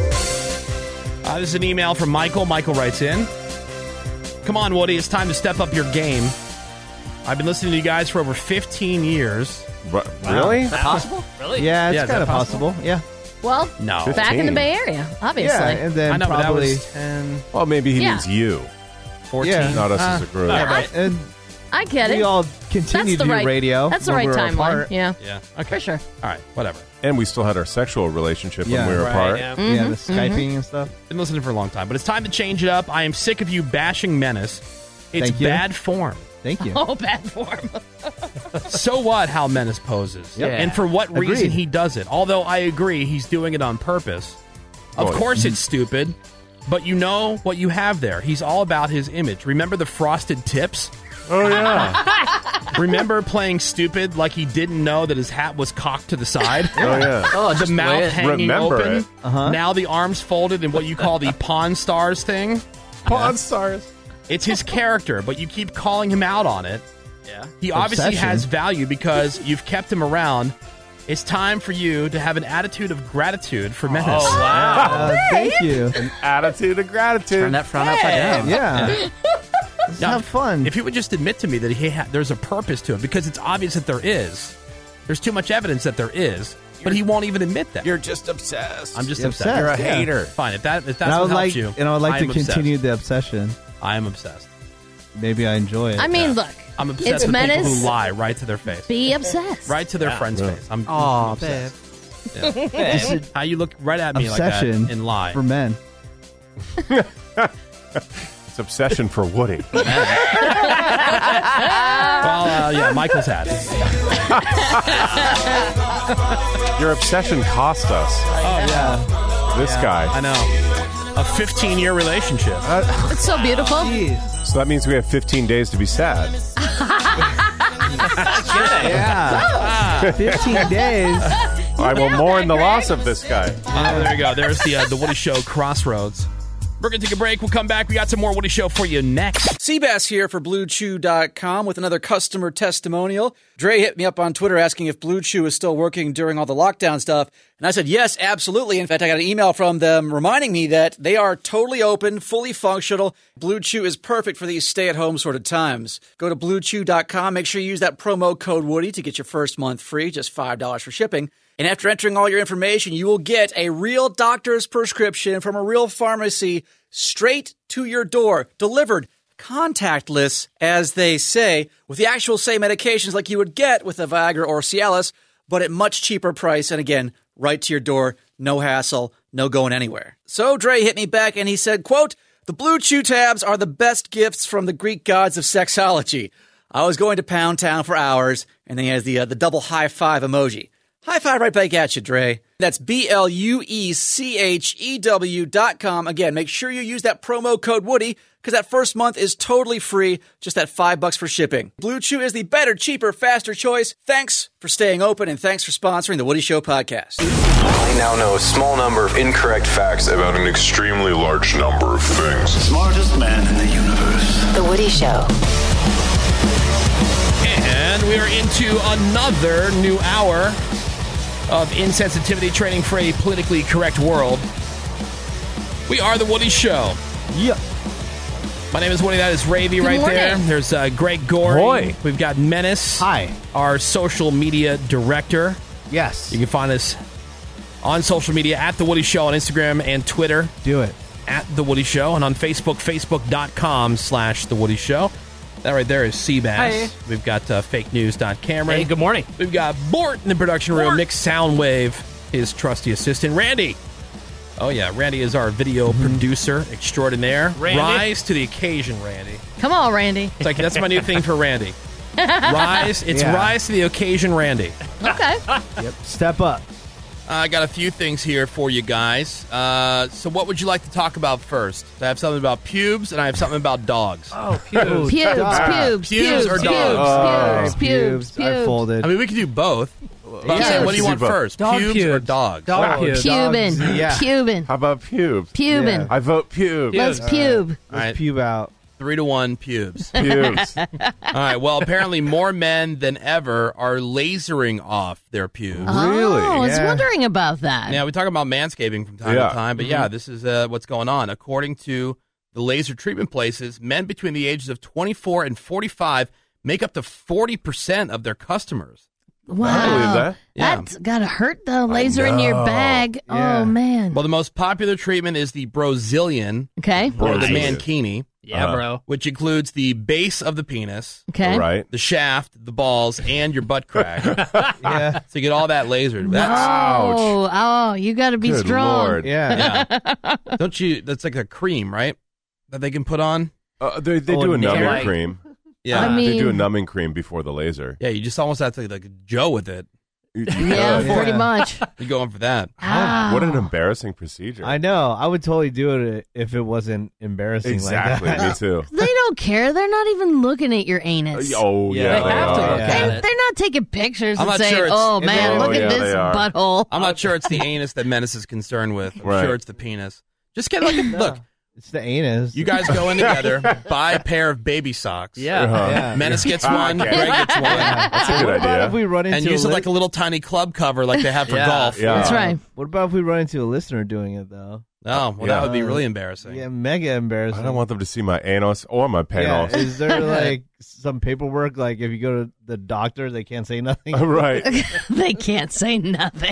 Uh, this is an email from Michael. Michael writes in, "Come on, Woody, it's time to step up your game. I've been listening to you guys for over fifteen years. Ru- Really? Is that possible? Really? Yeah, it's Yeah, is kind that of possible. Yeah. Well, No. back in the fifteen. Bay Area, obviously. Yeah, and then I know, probably but that was ten, Well, maybe he Yeah. means you, fourteen. Yeah. not us Uh, as a group. Yeah, I, and I get we it. all continue That's the to do right- radio. That's the when right we were timeline. apart. Yeah, Yeah. Okay. for sure. All right. Whatever. And we still had our sexual relationship Yeah. when we were Right, apart. yeah. Yeah, Mhm, the Skyping and stuff. Been listening for a long time, but it's time to change it up. I am sick of you bashing Menace. It's Thank you. bad form. Thank you. Oh, bad form. So what how Menace poses? Yep. And for what reason Agreed. he does it. Although I agree he's doing it on purpose. Of Well, course it's stupid, but you know what you have there. He's all about his image. Remember the frosted tips? Oh, yeah. Remember playing stupid like he didn't know that his hat was cocked to the side? Oh, yeah. Oh, The just mouth the way it- hanging Remember open. it. Uh-huh. Now the arms folded in what you call the Pawn Stars thing. Pawn Stars. It's his character, but you keep calling him out on it. Yeah. He obviously Obsession. has value because you've kept him around. It's time for you to have an attitude of gratitude for Menace. Oh, wow. Uh, thank you. An attitude of gratitude. Turn that frown upside down. Yeah. Let's Now, have fun. If he would just admit to me that he ha- there's a purpose to it, because it's obvious that there is. There's too much evidence that there is, but he won't even admit that. You're just obsessed. I'm just You're obsessed. obsessed, You're a yeah. hater. Fine, if that if that's and I what would helps like, you, and I would like I to am obsessed. continue the obsession. I am obsessed. Maybe I enjoy it. I mean, look, I'm obsessed it's with people Menace. who lie right to their face, Be obsessed. right to their Yeah. friend's Yeah. face. I'm, Aw, I'm obsessed. Yeah. How you look right at me like Obsession that and lie. for men. It's obsession for Woody. Well, uh, yeah, Michael's had it. Your obsession cost us. Oh yeah, This I guy. know. A fifteen-year relationship. It's so beautiful. So that means we have fifteen days to be sad. Yeah. fifteen days. I will mourn the loss of this guy. Oh, there you go. There's the uh, the Woody Show Crossroads. We're going to take a break. We'll come back. We got some more Woody Show for you next. Seabass here for Blue Chew dot com with another customer testimonial. Dre hit me up on Twitter asking if Blue Chew is still working during all the lockdown stuff. And I said, yes, absolutely. In fact, I got an email from them reminding me that they are totally open, fully functional. Blue Chew is perfect for these stay-at-home sort of times. Go to Blue Chew dot com. Make sure you use that promo code Woody to get your first month free, just five dollars for shipping. And after entering all your information, you will get a real doctor's prescription from a real pharmacy straight to your door, delivered contactless, as they say, with the actual same medications like you would get with a Viagra or Cialis, but at much cheaper price. And again, right to your door, no hassle, no going anywhere. So Dre hit me back and he said, quote, "The Blue Chew tabs are the best gifts from the Greek gods of sexology." I was going to Pound Town for hours, and then he has the uh, the double high five emoji. High five right back at you, Dre. That's B L U E C H E W dot com. Again, make sure you use that promo code Woody, because that first month is totally free, just that five bucks for shipping. Blue Chew is the better, cheaper, faster choice. Thanks for staying open, and thanks for sponsoring the Woody Show podcast. I now know a small number of incorrect facts about an extremely large number of things. Smartest man in the universe. The Woody Show. And we are into another new hour of insensitivity training for a politically correct world. We are the Woody Show. Yeah. My name is Woody. That is Ravy Good right morning. there. There's uh, Greg Gorey. Ahoy. We've got Menace. Hi. Our social media director. Yes. You can find us on social media at The Woody Show on Instagram and Twitter. Do it. At The Woody Show. And on Facebook, facebook.com slash The Woody Show. That right there is Seabass. Hi. We've got uh, fake news dot Cameron. Hey, good morning. We've got Bort in the production room. Bort. Nick Soundwave, his trusty assistant. Randy Oh, yeah. Randy is our video producer extraordinaire. Randy? Rise to the occasion, Randy. Come on, Randy. It's like, that's my new thing for Randy. Rise. It's Yeah. rise to the occasion, Randy. Okay. Yep. Step up. I got a few things here for you guys. Uh, so what would you like to talk about first? I have something about pubes, and I have something about dogs. Oh, pubes. Pubes, Ah. pubes, Pubes pubes, or pubes, dogs? pubes, pubes, I pubes. folded. I mean, we could do both. But I'm Yeah. saying, what do you Let's want do both. first? Dog pubes, or pubes. dogs? Dog pubes. Pubin. Dogs, yeah. Pubin. How about pubes? Pubin. Yeah. I vote pubes. Let's pube. All right, Pube out. three to one pubes. Pubes. All right. Well, apparently more men than ever are lasering off their pubes. Really? Oh, I was Yeah. wondering about that. Yeah, we talk about manscaping from time Yeah. to time, but yeah, this is uh, what's going on. According to the laser treatment places, men between the ages of twenty-four and forty-five make up to forty percent of their customers. Wow. I believe that. Yeah. That's gotta hurt the laser in your know. bag. Yeah. Oh man. Well, the most popular treatment is the Brazilian Okay. or the Nice. Mankini, Yeah, Uh-huh. bro. which includes the base of the penis, Okay. Right. the shaft, the balls, and your butt crack. Yeah. So you get all that lasered. That's, Oh, oh, you got to be Good strong. Lord. Yeah. yeah. Don't you? That's like a cream, right? That they can put on. Uh, they they Oh, do a no. numbing Like- cream. Yeah. I mean- They do a numbing cream before the laser. yeah. You just almost have to like Joe with it. You- you Yeah, could. pretty Yeah. much. You're going for that. Ow. What an embarrassing procedure. I know. I would totally do it if it wasn't embarrassing Exactly. like that. Me too. They don't care. They're not even looking at your anus. Oh yeah, Yeah. They have to are. look Yeah. at They're, it. they're not taking pictures I'm and not saying, sure it's- "Oh it's- man, Oh, look yeah, at this they are. butthole." I'm not sure it's the anus that Menace is concerned with. I'm Right. sure it's the penis. Just get like a look. It's the anus. You guys go in together, buy a pair of baby socks. Yeah. Uh-huh. Yeah. Menace gets Ah, one, okay. Greg gets one. That's a good What about idea. if we run into And use a it li- like a little tiny club cover like they have for Yeah. golf. Yeah. That's right. What about if we run into a listener doing it though? Oh, well, Yeah. that would be really embarrassing. Yeah, mega embarrassing. I don't want them to see my anus or my Yeah, panos. is there like some paperwork? Like if you go to the doctor, they can't say nothing. Right. They can't say nothing.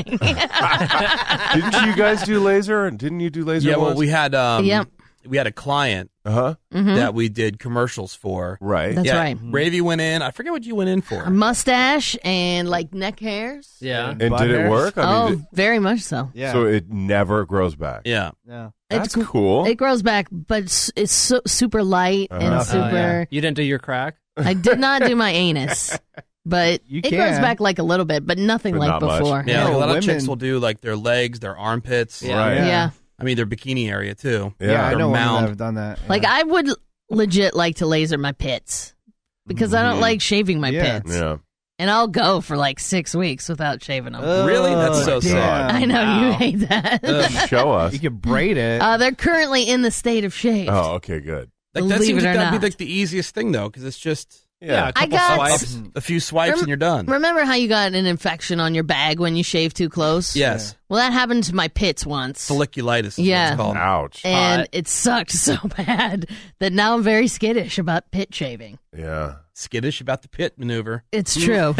Didn't you guys do laser? Didn't you do laser? Yeah, well, once? we had um, Yep. we had a client Uh huh. Mhm. that we did commercials for. Right. That's yeah, right. Ravy went in. I forget what you went in for. A mustache and like neck hairs. Yeah. And did it work? I oh, mean, very much so. Yeah. so it never grows back. Yeah. Yeah. That's It's gr- cool. It grows back, but it's, it's su- super light and Uh-huh. super. Oh, yeah. You didn't do your crack? I did not do my anus, but You it grows can. back like a little bit, but nothing But like not much. before. Yeah, like a No, lot of women- chicks will do like their legs, their armpits. Yeah. Right. Yeah. Yeah. I mean, their bikini area too. Yeah. Yeah, I Their know women mound. that have done that. Like I would legit like to laser my pits because I don't Mhm. like shaving my Yeah. pits, Yeah. and I'll go for like six weeks without shaving them. Oh, Really? That's so damn. sad. I know you Wow. hate that. Ugh. Show us. You could braid it. Uh, they're currently in the state of shave. Oh, okay, good. Like that Believe seems it like or that'd be not. like the easiest thing though, because it's just Yeah. a I couple got- swipes. a few swipes Rem- and you're done. Remember how you got an infection on your bag when you shave too close? Yes. Well, that happened to my pits once. Folliculitis is Yeah. what it's called. Ouch. And Hot. it sucked so bad that now I'm very skittish about pit shaving. Yeah. Skittish about the pit maneuver. It's true.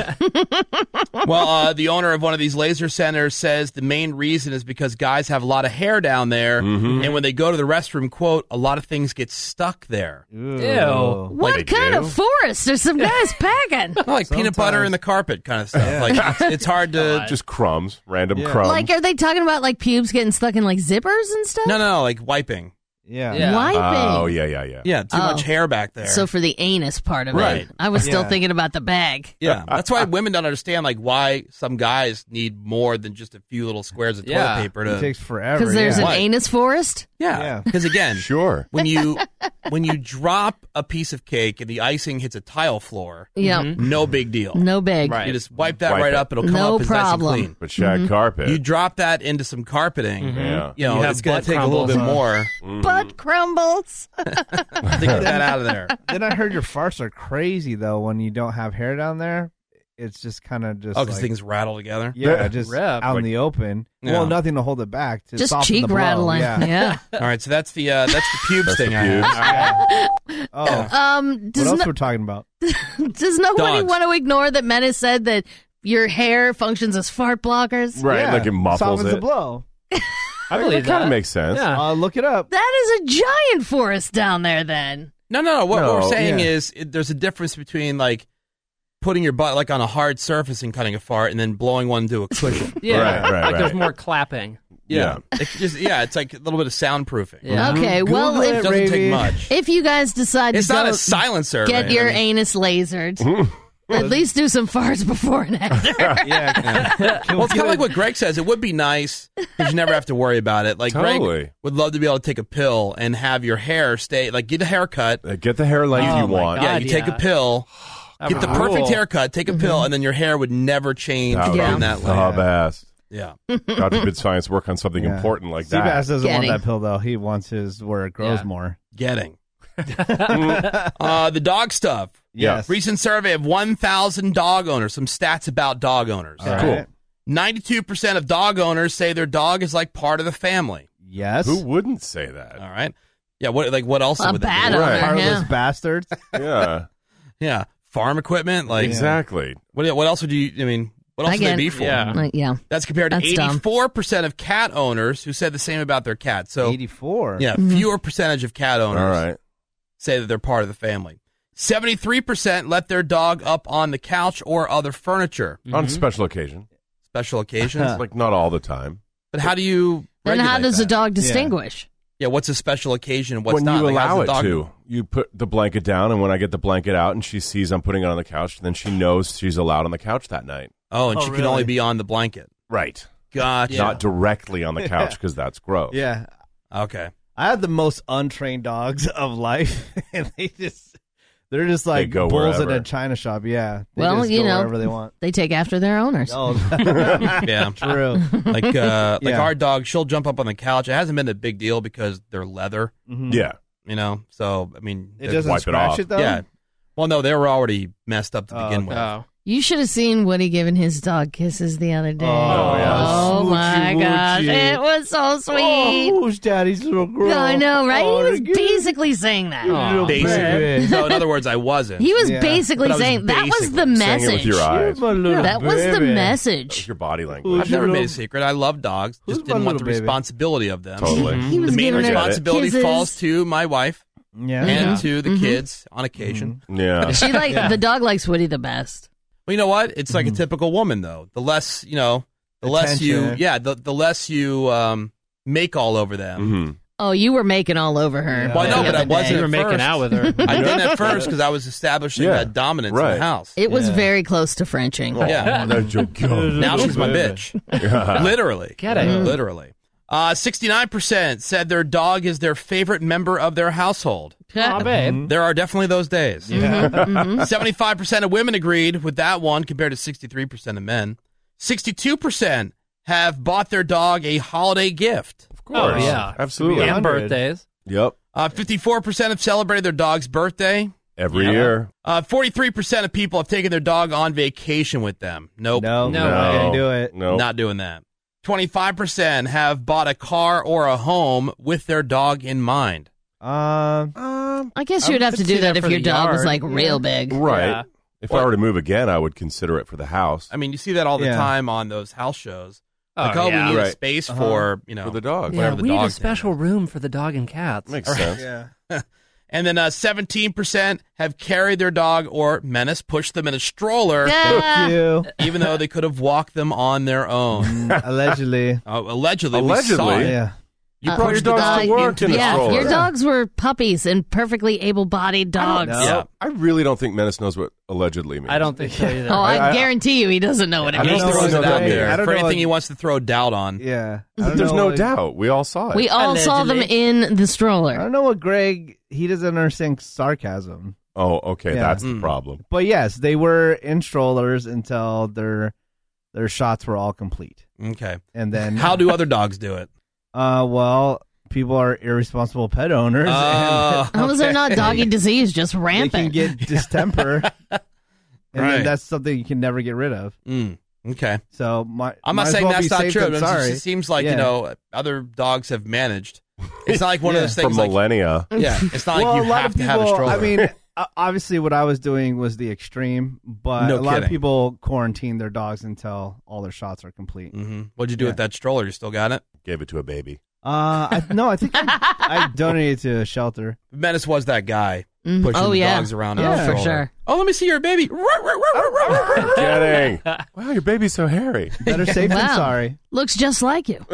Well, uh, the owner of one of these laser centers says the main reason is because guys have a lot of hair down there, Mhm. and when they go to the restroom, quote, a lot of things get stuck there. Ew. Ew. What they kind do? of forest are some guys packing? Like peanut butter in the carpet kind of stuff. Like it's, it's hard to. Just crumbs, random Yeah. crumbs. Like, are they talking about like pubes getting stuck in like zippers and stuff? No, no, no, like wiping. Yeah. Yeah. Wiping. Oh yeah, yeah, yeah. Yeah, too Oh. much hair back there. So for the anus part of Right. it, I was still Yeah. thinking about the bag. yeah, that's why women don't understand like why some guys need more than just a few little squares of Yeah. toilet paper It to. takes forever. Because there's yeah. an anus forest. Yeah, Yeah. because again, Sure. when you when you drop a piece of cake and the icing hits a tile floor, Yeah. no big deal. No big. Right. You just wipe that Wipe right it. up; it'll come No up as problem. nice and clean. But shag carpet. You drop that into some carpeting, Yeah. you know, You have it's going butt to take a little bit crumbles. more Mhm. Butt crumbles. to get that out of there. Then I heard your farts are crazy though when you don't have hair down there. It's just kind of just Oh, because like, things rattle together. yeah, just Rip. out in Like- the open. Yeah. Well, nothing to hold it back. To Just soften cheek the blow. rattling. Yeah. Yeah. All right, so that's the uh, that's the pubes That's the thing I have. pubes. Oh, Um. what Does else no- we're talking about? does nobody Dogs. want to ignore that Menace said that your hair functions as fart blockers? Right, Yeah. like it muffles Softens the it. blow. I believe that. Kind that. of makes sense. Yeah. Uh, look it up. That is a giant forest down there. Then. No, no, no. What, what No, we're saying yeah. is it, there's a difference between like putting your butt like on a hard surface and cutting a fart, and then blowing one into a cushion. Yeah. Right, right, like there's right. more clapping. Yeah. It just, yeah, it's like a little bit of soundproofing. Yeah. Okay, well, Google it, if- doesn't take much. If you guys decide It's to not go a silencer, get right? your I mean- anus lasered, at least do some farts before and after. Yeah. Well, it's kind of like what Greg says. It would be nice because you never have to worry about it. Like Totally. Greg would love to be able to take a pill and have your hair stay, like get a haircut. Uh, Get the hair length Oh you my want. yeah, you take a pill, That get would the be perfect cool. haircut, take a pill, and then your hair would never change That would from be that way. the best. Yeah. God forbid science work on something Yeah. important like Seabass that. doesn't want that pill though. He wants his where it grows Yeah. more. Getting. uh, the dog stuff. Yes. Recent survey of one thousand dog owners. Some stats about dog owners. All Cool. right. ninety-two percent of dog owners say their dog is like part of the family. Yes. Who wouldn't say that? All right. Yeah. What like what else A would they bad do? owner, Heartless yeah. bastards. Yeah. Yeah. Farm equipment. Like Exactly. What what else would you? I mean, what else I would they get- be for? Yeah. Like, yeah. That's compared to That's dumb. eighty-four percent of cat owners who said the same about their cat. So eighty-four. Yeah, Mm-hmm. fewer percentage of cat owners All right. say that they're part of the family. seventy-three percent let their dog up on the couch or other furniture. On special occasion. Special occasions. Like not all the time. But how do you Then how regulate does a that? dog distinguish? Yeah, what's a special occasion and what's when not? you Like, how's allow the it dog- to, you put the blanket down, and when I get the blanket out and she sees I'm putting it on the couch, then she knows she's allowed on the couch that night. Oh, and Oh, she can really? only be on the blanket. Right. Gotcha. Not directly on the couch because that's gross. Yeah. Okay. I have the most untrained dogs of life, and they just they're just like go bulls in wherever. a china shop. Yeah. They Well, just you go know, wherever they want. they take after their owners. Oh, Yeah. true. Like uh like Yeah. our dog, she'll jump up on the couch. It hasn't been a big deal because they're leather. Mhm. Yeah. You know, so I mean, It they're- doesn't wipe it scratch off. it though. Yeah. Well, no, they were already messed up to Oh, begin okay. with. Oh. You should have seen Woody giving his dog kisses the other day. Oh, yeah. Oh, my Smoochy, gosh. woochy. It was so sweet. Oh, who's daddy's little girl? I know, right? Oh, he was the good basically saying that. little Basically. baby. So in other words, I wasn't. He was Yeah. basically But I was saying that was the basically saying it with message. your eyes. You're my little That was the baby. message. Your body language. I've never little- made a secret. I love dogs. Who's Just my didn't want the little baby? responsibility of them. Totally. He was The main giving her responsibility kisses. falls to my wife Yeah. and to the Mhm. kids on occasion. Yeah. She like the dog likes Woody the best. Well, you know what? It's like a typical woman, though. The less, you know, the less you, Attention. yeah, the, the less you um, make all over them. Mm-hmm. Oh, you were making all over her. Well, I know, the but I other wasn't day. You were at making first. out with her. I didn't at first because I was establishing Yeah, that dominance in right. the house. It was Yeah. very close to Frenching. Yeah. That's your girl. Now she's my bitch. Literally. Get it. Literally. Uh, sixty-nine percent said their dog is their favorite member of their household. Aw, babe. There are definitely those days. Mm-hmm. seventy-five percent of women agreed with that one compared to sixty-three percent of men. sixty-two percent have bought their dog a holiday gift. Of course. Oh, yeah. Absolutely. And one hundred. birthdays. Yep. Uh, fifty-four percent have celebrated their dog's birthday. Every Yeah. year. Uh, forty-three percent of people have taken their dog on vacation with them. Nope. No, No no, way. can't do it. No. Not doing that. twenty-five percent have bought a car or a home with their dog in mind. Um, Um, I guess I you'd would have to could do see that that if for your the dog was yard. like real big. right. Yeah. If I were to move again, I would consider it for the house. I mean, you see that all the Yeah. time on those house shows. Oh, Like, oh, yeah. we need a Right. space Uh-huh. for, you know, For the dog. Yeah, whatever the we need a dog's special room for the dog and cats. Makes sense. yeah. And then uh, seventeen percent have carried their dog or menace, pushed them in a stroller, Yeah. Thank you. even though they could have walked them on their own. Allegedly. Uh, allegedly, we Allegedly. saw it. Yeah. You Uh, pushed your the dogs dog to work into in the a Yeah, stroller. your Yeah. dogs were puppies and perfectly able-bodied dogs. No. Yeah. I really don't think Menace knows what allegedly means. I don't think so either. Oh, I, I- I- guarantee you he doesn't know what it I He don't means. know throws what it out that there means. I don't for know, anything like- he wants to throw doubt on. Yeah. I don't There's know, no like- doubt. We all saw it. We all saw them Allegedly. in the I stroller. don't know what Greg, he doesn't understand sarcasm. oh, okay. Yeah. That's the Mm. problem. But yes, they were in strollers until their their shots were all complete. Okay. And then How do other dogs do it? Uh well, people are irresponsible pet owners Oh, and How is there not okay. doggy disease just they can rampant? get distemper. And Right. then that's something you can never get rid of. Mm, okay. So my I'm might not as saying well that's be not safe true. than But it just- sorry. it seems like, Yeah. you know, other dogs have managed. It's not like one Yeah. of those For things like, millennia. yeah, it's not like well, you a lot have of to people, have a stroller. I mean, o- obviously, what I was doing was the extreme, but No a lot kidding. of people quarantine their dogs until all their shots are complete. hmm What'd you do Yeah. with that stroller? You still got it? Gave it to a baby. Uh, I, no, I think I, I donated to a shelter. Menace was that guy. Mhm. pushing Oh, the yeah. dogs around. Yeah, on the for stroller. sure. Oh, let me see your baby. Kidding. Wow, your baby's so hairy. Better safe than Wow. sorry. Looks just like you.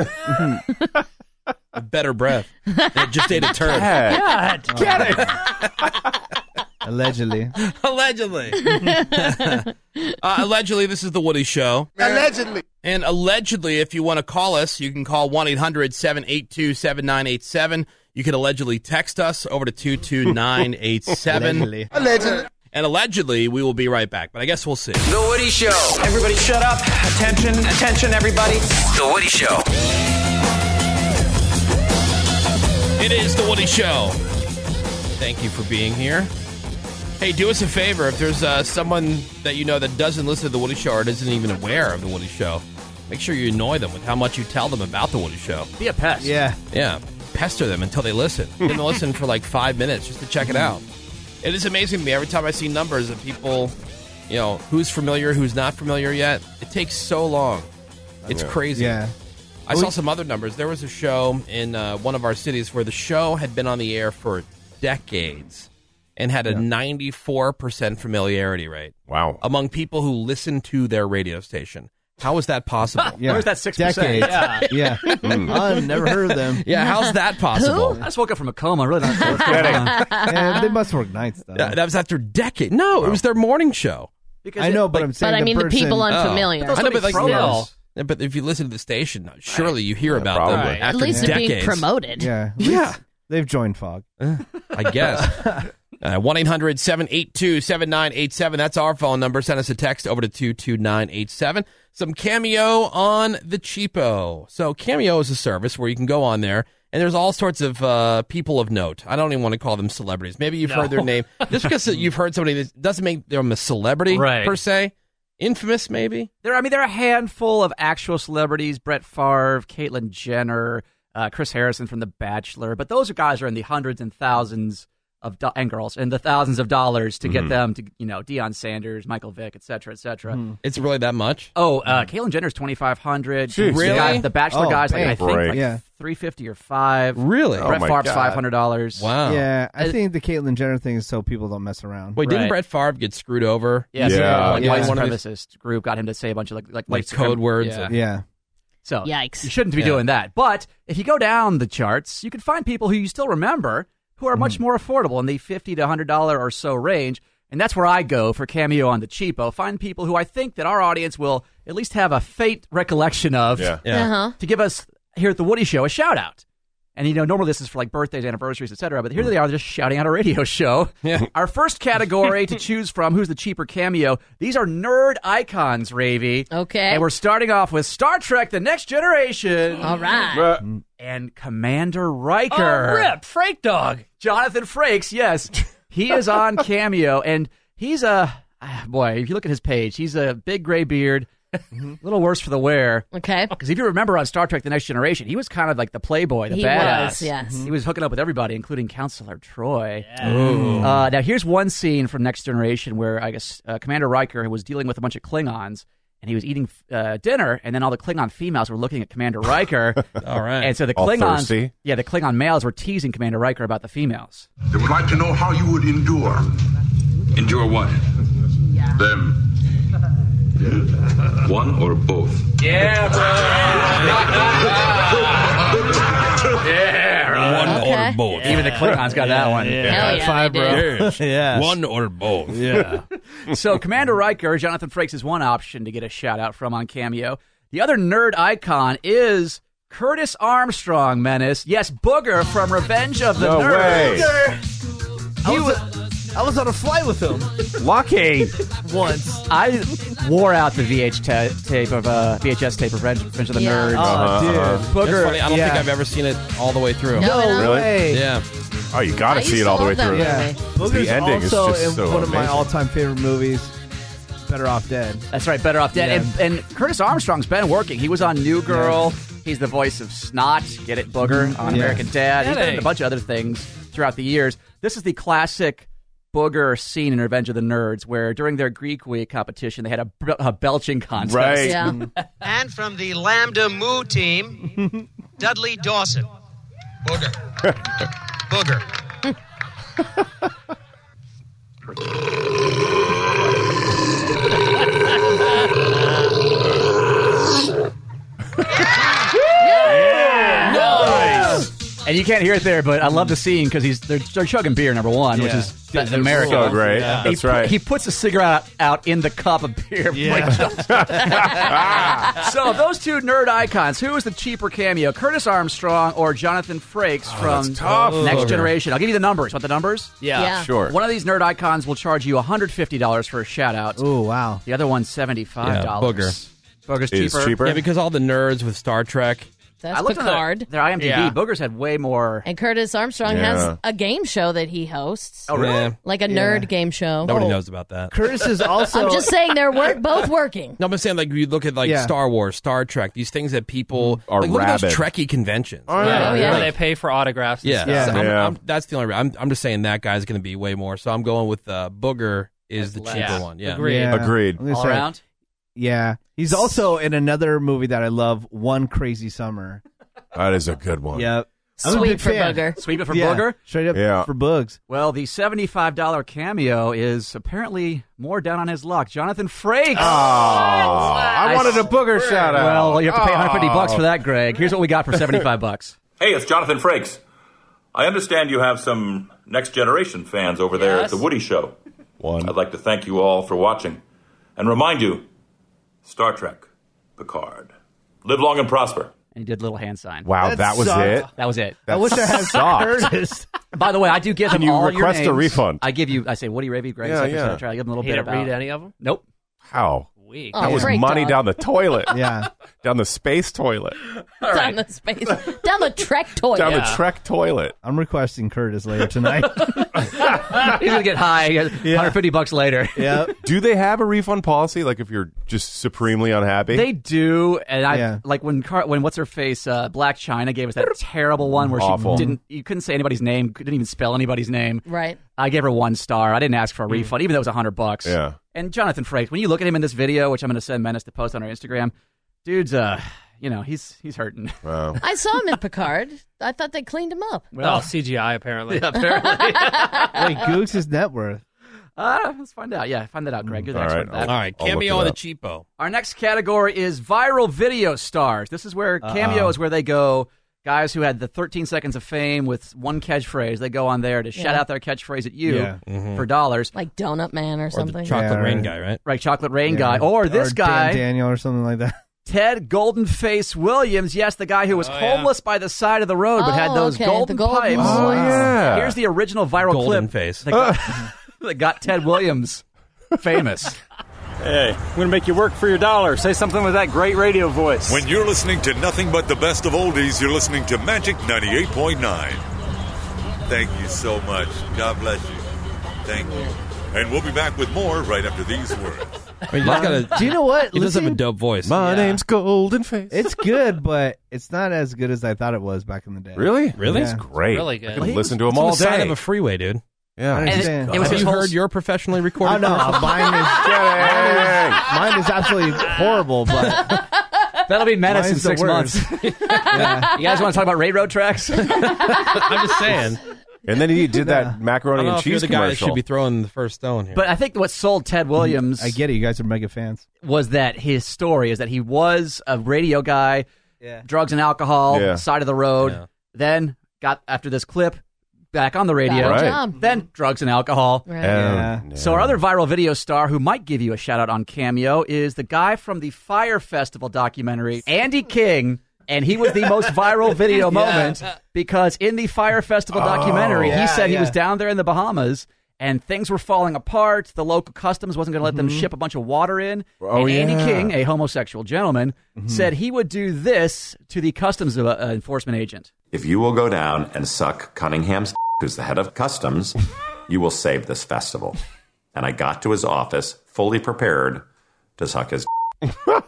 A better breath. It just ate a turd. God. Get it. Allegedly. Allegedly. uh, allegedly, this is the Woody Show. Allegedly. And allegedly, if you want to call us, you can call one eight hundred seven eight two seven nine eight seven. You can allegedly text us over to two two nine eight seven. Allegedly. Allegedly. And allegedly, we will be right back. But I guess we'll see. The Woody Show. Everybody shut up. Attention, attention, everybody. The Woody Show. It is the Woody Show. Thank you for being here. Hey, do us a favor. If there's uh, someone that you know that doesn't listen to the Woody Show or isn't even aware of the Woody Show, make sure you annoy them with how much you tell them about the Woody Show. Be a pest. Yeah. Yeah. Pester them until they listen. Give them a listen for like five minutes just to check it out. It is amazing to me every time I see numbers of people, you know, who's familiar, who's not familiar yet. It takes so long. It's crazy. Yeah. I saw some other numbers. There was a show in uh, one of our cities where the show had been on the air for decades and had a ninety-four percent familiarity rate. Wow. Among people who listen to their radio station. How is that possible? Yeah. Where's that six percent? Decades. Yeah. Yeah. I've never heard of them. Yeah, how's that possible? I just woke up from a coma. I'm really not sure what's going on. Yeah, they must work nights, though. That, that was after decades. No, it was their morning show. Because I know, it, but like, I'm saying But I mean, the person, people unfamiliar. Oh. I know, but like, promos. yeah, but if you listen to the station, surely you hear Yeah, about probably. them Right. after At least they're being decades. promoted. Yeah. At Yeah. least They've joined Fog. I guess. Uh, one eight hundred seven eight two seven nine eight seven. That's our phone number. Send us a text over to two two nine eight seven. Some Cameo on the cheapo. So Cameo is a service where you can go on there, and there's all sorts of uh, people of note. I don't even want to call them celebrities. Maybe you've No. heard their name. Just because you've heard somebody, that doesn't make them a celebrity, Right. per se. Infamous, maybe? There, I mean, there are a handful of actual celebrities: Brett Favre, Caitlyn Jenner, uh, Chris Harrison from The Bachelor. But those guys are in the hundreds and thousands of do- and girls and the thousands of dollars to get Mhm. them to, you know, Deion Sanders, Michael Vick, et cetera, et cetera. Mhm. It's really that much? Oh, uh, Caitlyn Jenner's twenty-five hundred. Jeez. The, Really? guy, the Bachelor Oh, guys, like, bang. I think, Right. like Yeah. three fifty or five. Really? Oh, Brett my Favre's God. five hundred dollars. Wow. Yeah, I Uh, think the Caitlyn Jenner thing is so people don't mess around. Wait, didn't Right. Brett Favre get screwed over? Yeah, so, Yeah. like Yeah. white One of these- supremacist group got him to say a bunch of like like, Like white code suprem- words Yeah. and- Yeah. So Yikes. you shouldn't be Yeah. doing that. But if you go down the charts, you can find people who you still remember who are much more affordable in the fifty to one hundred dollars or so range. And that's where I go for Cameo on the cheapo. Find people who I think that our audience will at least have a faint recollection of Yeah. Yeah. Uh-huh. to give us here at the Woody Show a shout out. And you know, normally this is for like birthdays, anniversaries, et cetera. But here they are just shouting out a radio show. Yeah. Our first category to choose from, who's the cheaper cameo? These are nerd icons, Ravy. Okay. And we're starting off with Star Trek: The Next Generation. All right. Uh, And Commander Riker. Oh, rip, Freight Dog. Jonathan Frakes, yes. He is on Cameo, and he's a, ah, boy, if you look at his page, he's a big gray beard, a little worse for the wear. Okay. Because if you remember on Star Trek: The Next Generation, he was kind of like the playboy, the He badass. was, yes. He was hooking up with everybody, including Counselor Troy. Ooh. Uh, now, here's one scene from Next Generation where I guess uh, Commander Riker was dealing with a bunch of Klingons, and he was eating uh, dinner, and then all the Klingon females were looking at Commander Riker. All right. And so the All Klingons, thirsty. yeah, the Klingon males were teasing Commander Riker about the females. They would like to know how you would endure. Endure what? Them. One or both? Yeah, bro. Yeah, One Okay. or both. Even the Klingons got that one. Hell yeah, Five, they bro. did. Yes. Yeah. One or both. Yeah. So Commander Riker, Jonathan Frakes, is one option to get a shout out from on Cameo. The other nerd icon is Curtis Armstrong, Menace. Yes, Booger from Revenge of the No Nerds. way. I was, I was on a flight with him Lucky. once. I wore out the V H ta- tape of uh, V H S tape of Revenge, Revenge of the Yeah. Nerds. Oh, Uh-huh, dude. uh-huh. That's Booger, funny. I don't yeah. think I've ever seen it all the way through. No, no. Really? way. Yeah. Oh, you got to I see used it to all the way love that through. movie. Yeah. Booger's The ending is also just in so one of my amazing. all-time favorite movies, Better Off Dead. That's right, Better Off Dead. Yeah. And, and Curtis Armstrong's been working. He was on New Girl. He's the voice of Snot, get it, Booger, on Yeah. American Dad. He's Get done it. a bunch of other things throughout the years. This is the classic Booger scene in Revenge of the Nerds, where during their Greek Week competition, they had a, a belching contest. Right. Yeah. And from the Lambda Mu team, Dudley Dawson. Booger. Booger. And you can't hear it there, but I love the scene because he's they're, they're chugging beer, number one, Yeah. which is Yeah, the American. so great. Yeah. He That's pu- right. He puts a cigarette out in the cup of beer. Yeah. So, of those two nerd icons, who is the cheaper cameo? Curtis Armstrong or Jonathan Frakes Oh, from that's tough. Next Ooh. Generation? I'll give you the numbers. Want the numbers? Yeah. Yeah. Sure. One of these nerd icons will charge you one hundred fifty dollars for a shout out. Oh, wow. The other one's seventy-five dollars. Yeah, Booger. Booger's Is cheaper. cheaper? Yeah, because all the nerds with Star Trek. That's I looked Picard. on their, their IMDb. Yeah. Boogers had way more. And Curtis Armstrong Yeah. has a game show that he hosts. Oh, really? Yeah. Like a nerd game show. Nobody Oh. knows about that. Curtis is also. I'm just saying they're work, both working. No, I'm saying like you look at like Yeah. Star Wars, Star Trek, these things that people Are like, look at those rabid. Trekkie conventions. Oh, yeah. Oh, yeah. Where they pay for autographs. And Yeah, stuff. Yeah. So I'm- Yeah. I'm- that's the only. re- I'm, I'm just saying that guy's going to be way more. So I'm going with uh, Booger is the That's cheaper less. one. Yeah, Agreed. Yeah. Agreed. I'm gonna All say- around? Yeah. He's also in another movie that I love, One Crazy Summer. That is a good one. Yep. I'm a Sweet big for fan. Booger. Sweep it for Yeah, Booger? Straight up Yeah. for Boogs. Well, the seventy-five dollars cameo is apparently more down on his luck. Jonathan Frakes. Oh, I wanted a Booger shout out. Well, you have to pay one hundred fifty bucks Oh. for that, Greg. Here's what we got for seventy-five bucks. Hey, it's Jonathan Frakes. I understand you have some Next Generation fans over there at Yes. the Woody Show. One. I'd like to thank you all for watching and remind you, Star Trek, Picard. Live long and prosper. And he did a little hand sign. Wow, That that was sucked. it? That was it. I wish I had sucked. Curtis. By the way, I do give Can them you all request a your names. refund? I give you, I say Woody, Ravy, Greg, Yeah, Secretary, yeah. Secretary. I give them a little He bit didn't about. read any of them? Nope. How? Weak. Oh, That was Frank money dog. down the toilet. Yeah. Down the space toilet. Down the space. Down the Trek toilet. Down Yeah. the Trek toilet. I'm requesting Curtis later tonight. He's going to get high. one hundred fifty bucks later. Yep. Do they have a refund policy? Like if you're just supremely unhappy? They do, and I Yeah. like when Car- when what's her face uh, Black China gave us that terrible one where Awful. she didn't you couldn't say anybody's name, didn't even spell anybody's name. Right. I gave her one star. I didn't ask for a refund, even though it was a hundred bucks. Yeah. And Jonathan Frakes, when you look at him in this video, which I'm going to send Menace to post on our Instagram, dude's uh, you know, he's he's hurting. Wow. I saw him in Picard. I thought they cleaned him up. Well, C G I apparently. Yeah, apparently. Wait, Googs' his net worth. Uh, let's find out. Yeah, find that out, Greg. You're the All expert right, at that. All right, I'll look cameo it on the up. cheapo. Our next category is viral video stars. This is where cameo Uh-oh. is where they go. Guys who had the thirteen seconds of fame with one catchphrase, they go on there to shout Yeah. out their catchphrase at you Yeah. Mhm. for dollars. Like Donut Man or, Or the something. chocolate Yeah, rain right. guy, right? Right, Chocolate Rain Yeah. guy. Or this Dan guy, Daniel or something like that. Ted Goldenface Williams. Yes, the guy who was Oh, yeah. homeless by the side of the road but had Oh, those okay, golden, the golden pipes. ones. Oh, yeah. Here's the original viral Golden clip face. that got, that got Ted Williams famous. Hey, I'm going to make you work for your dollar. Say something with that great radio voice. When you're listening to nothing but the best of oldies, you're listening to Magic ninety-eight point nine. Thank you so much. God bless you. Thank you. And we'll be back with more right after these words. I mean, you just gotta, Do you know what? he does have a Listening- dope voice. My Yeah. name's Golden Face. It's good, but it's not as good as I thought it was back in the day. Really? Really? It's Yeah. great. Really I good. can Well, he listen to It's them on all the side day. of a freeway, dude. Yeah. I And it, understand. it was Have his you whole heard your professionally recorded Oh no, commercial? mine is, mine is mine is absolutely horrible. But That'll be Menace in Mine's the six worst. months. Yeah. You guys want to talk about railroad tracks? I'm just saying. And then he did I that macaroni don't know and if you're cheese the guy that commercial. should be throwing the first stone here. But I think what sold Ted Williams I get it. You guys are mega fans. was that his story is that he was a radio guy, Yeah. drugs and alcohol, Yeah. side of the road. Yeah. Then got after this clip back on the radio. Got a Right. job. Then drugs and alcohol. Right. Yeah. Um, So our other viral video star who might give you a shout out on Cameo is the guy from the Fire Festival documentary, Andy King. And he was the most viral video moment because in the Fire Festival documentary, yeah, he said he yeah. was down there in the Bahamas and things were falling apart. The local customs wasn't going to let them ship a bunch of water in. Oh, and Andy yeah. King, a homosexual gentleman, said he would do this to the customs uh, enforcement agent. If you will go down and suck Cunningham's who's the head of customs, you will save this festival. And I got to his office fully prepared to suck his Wow.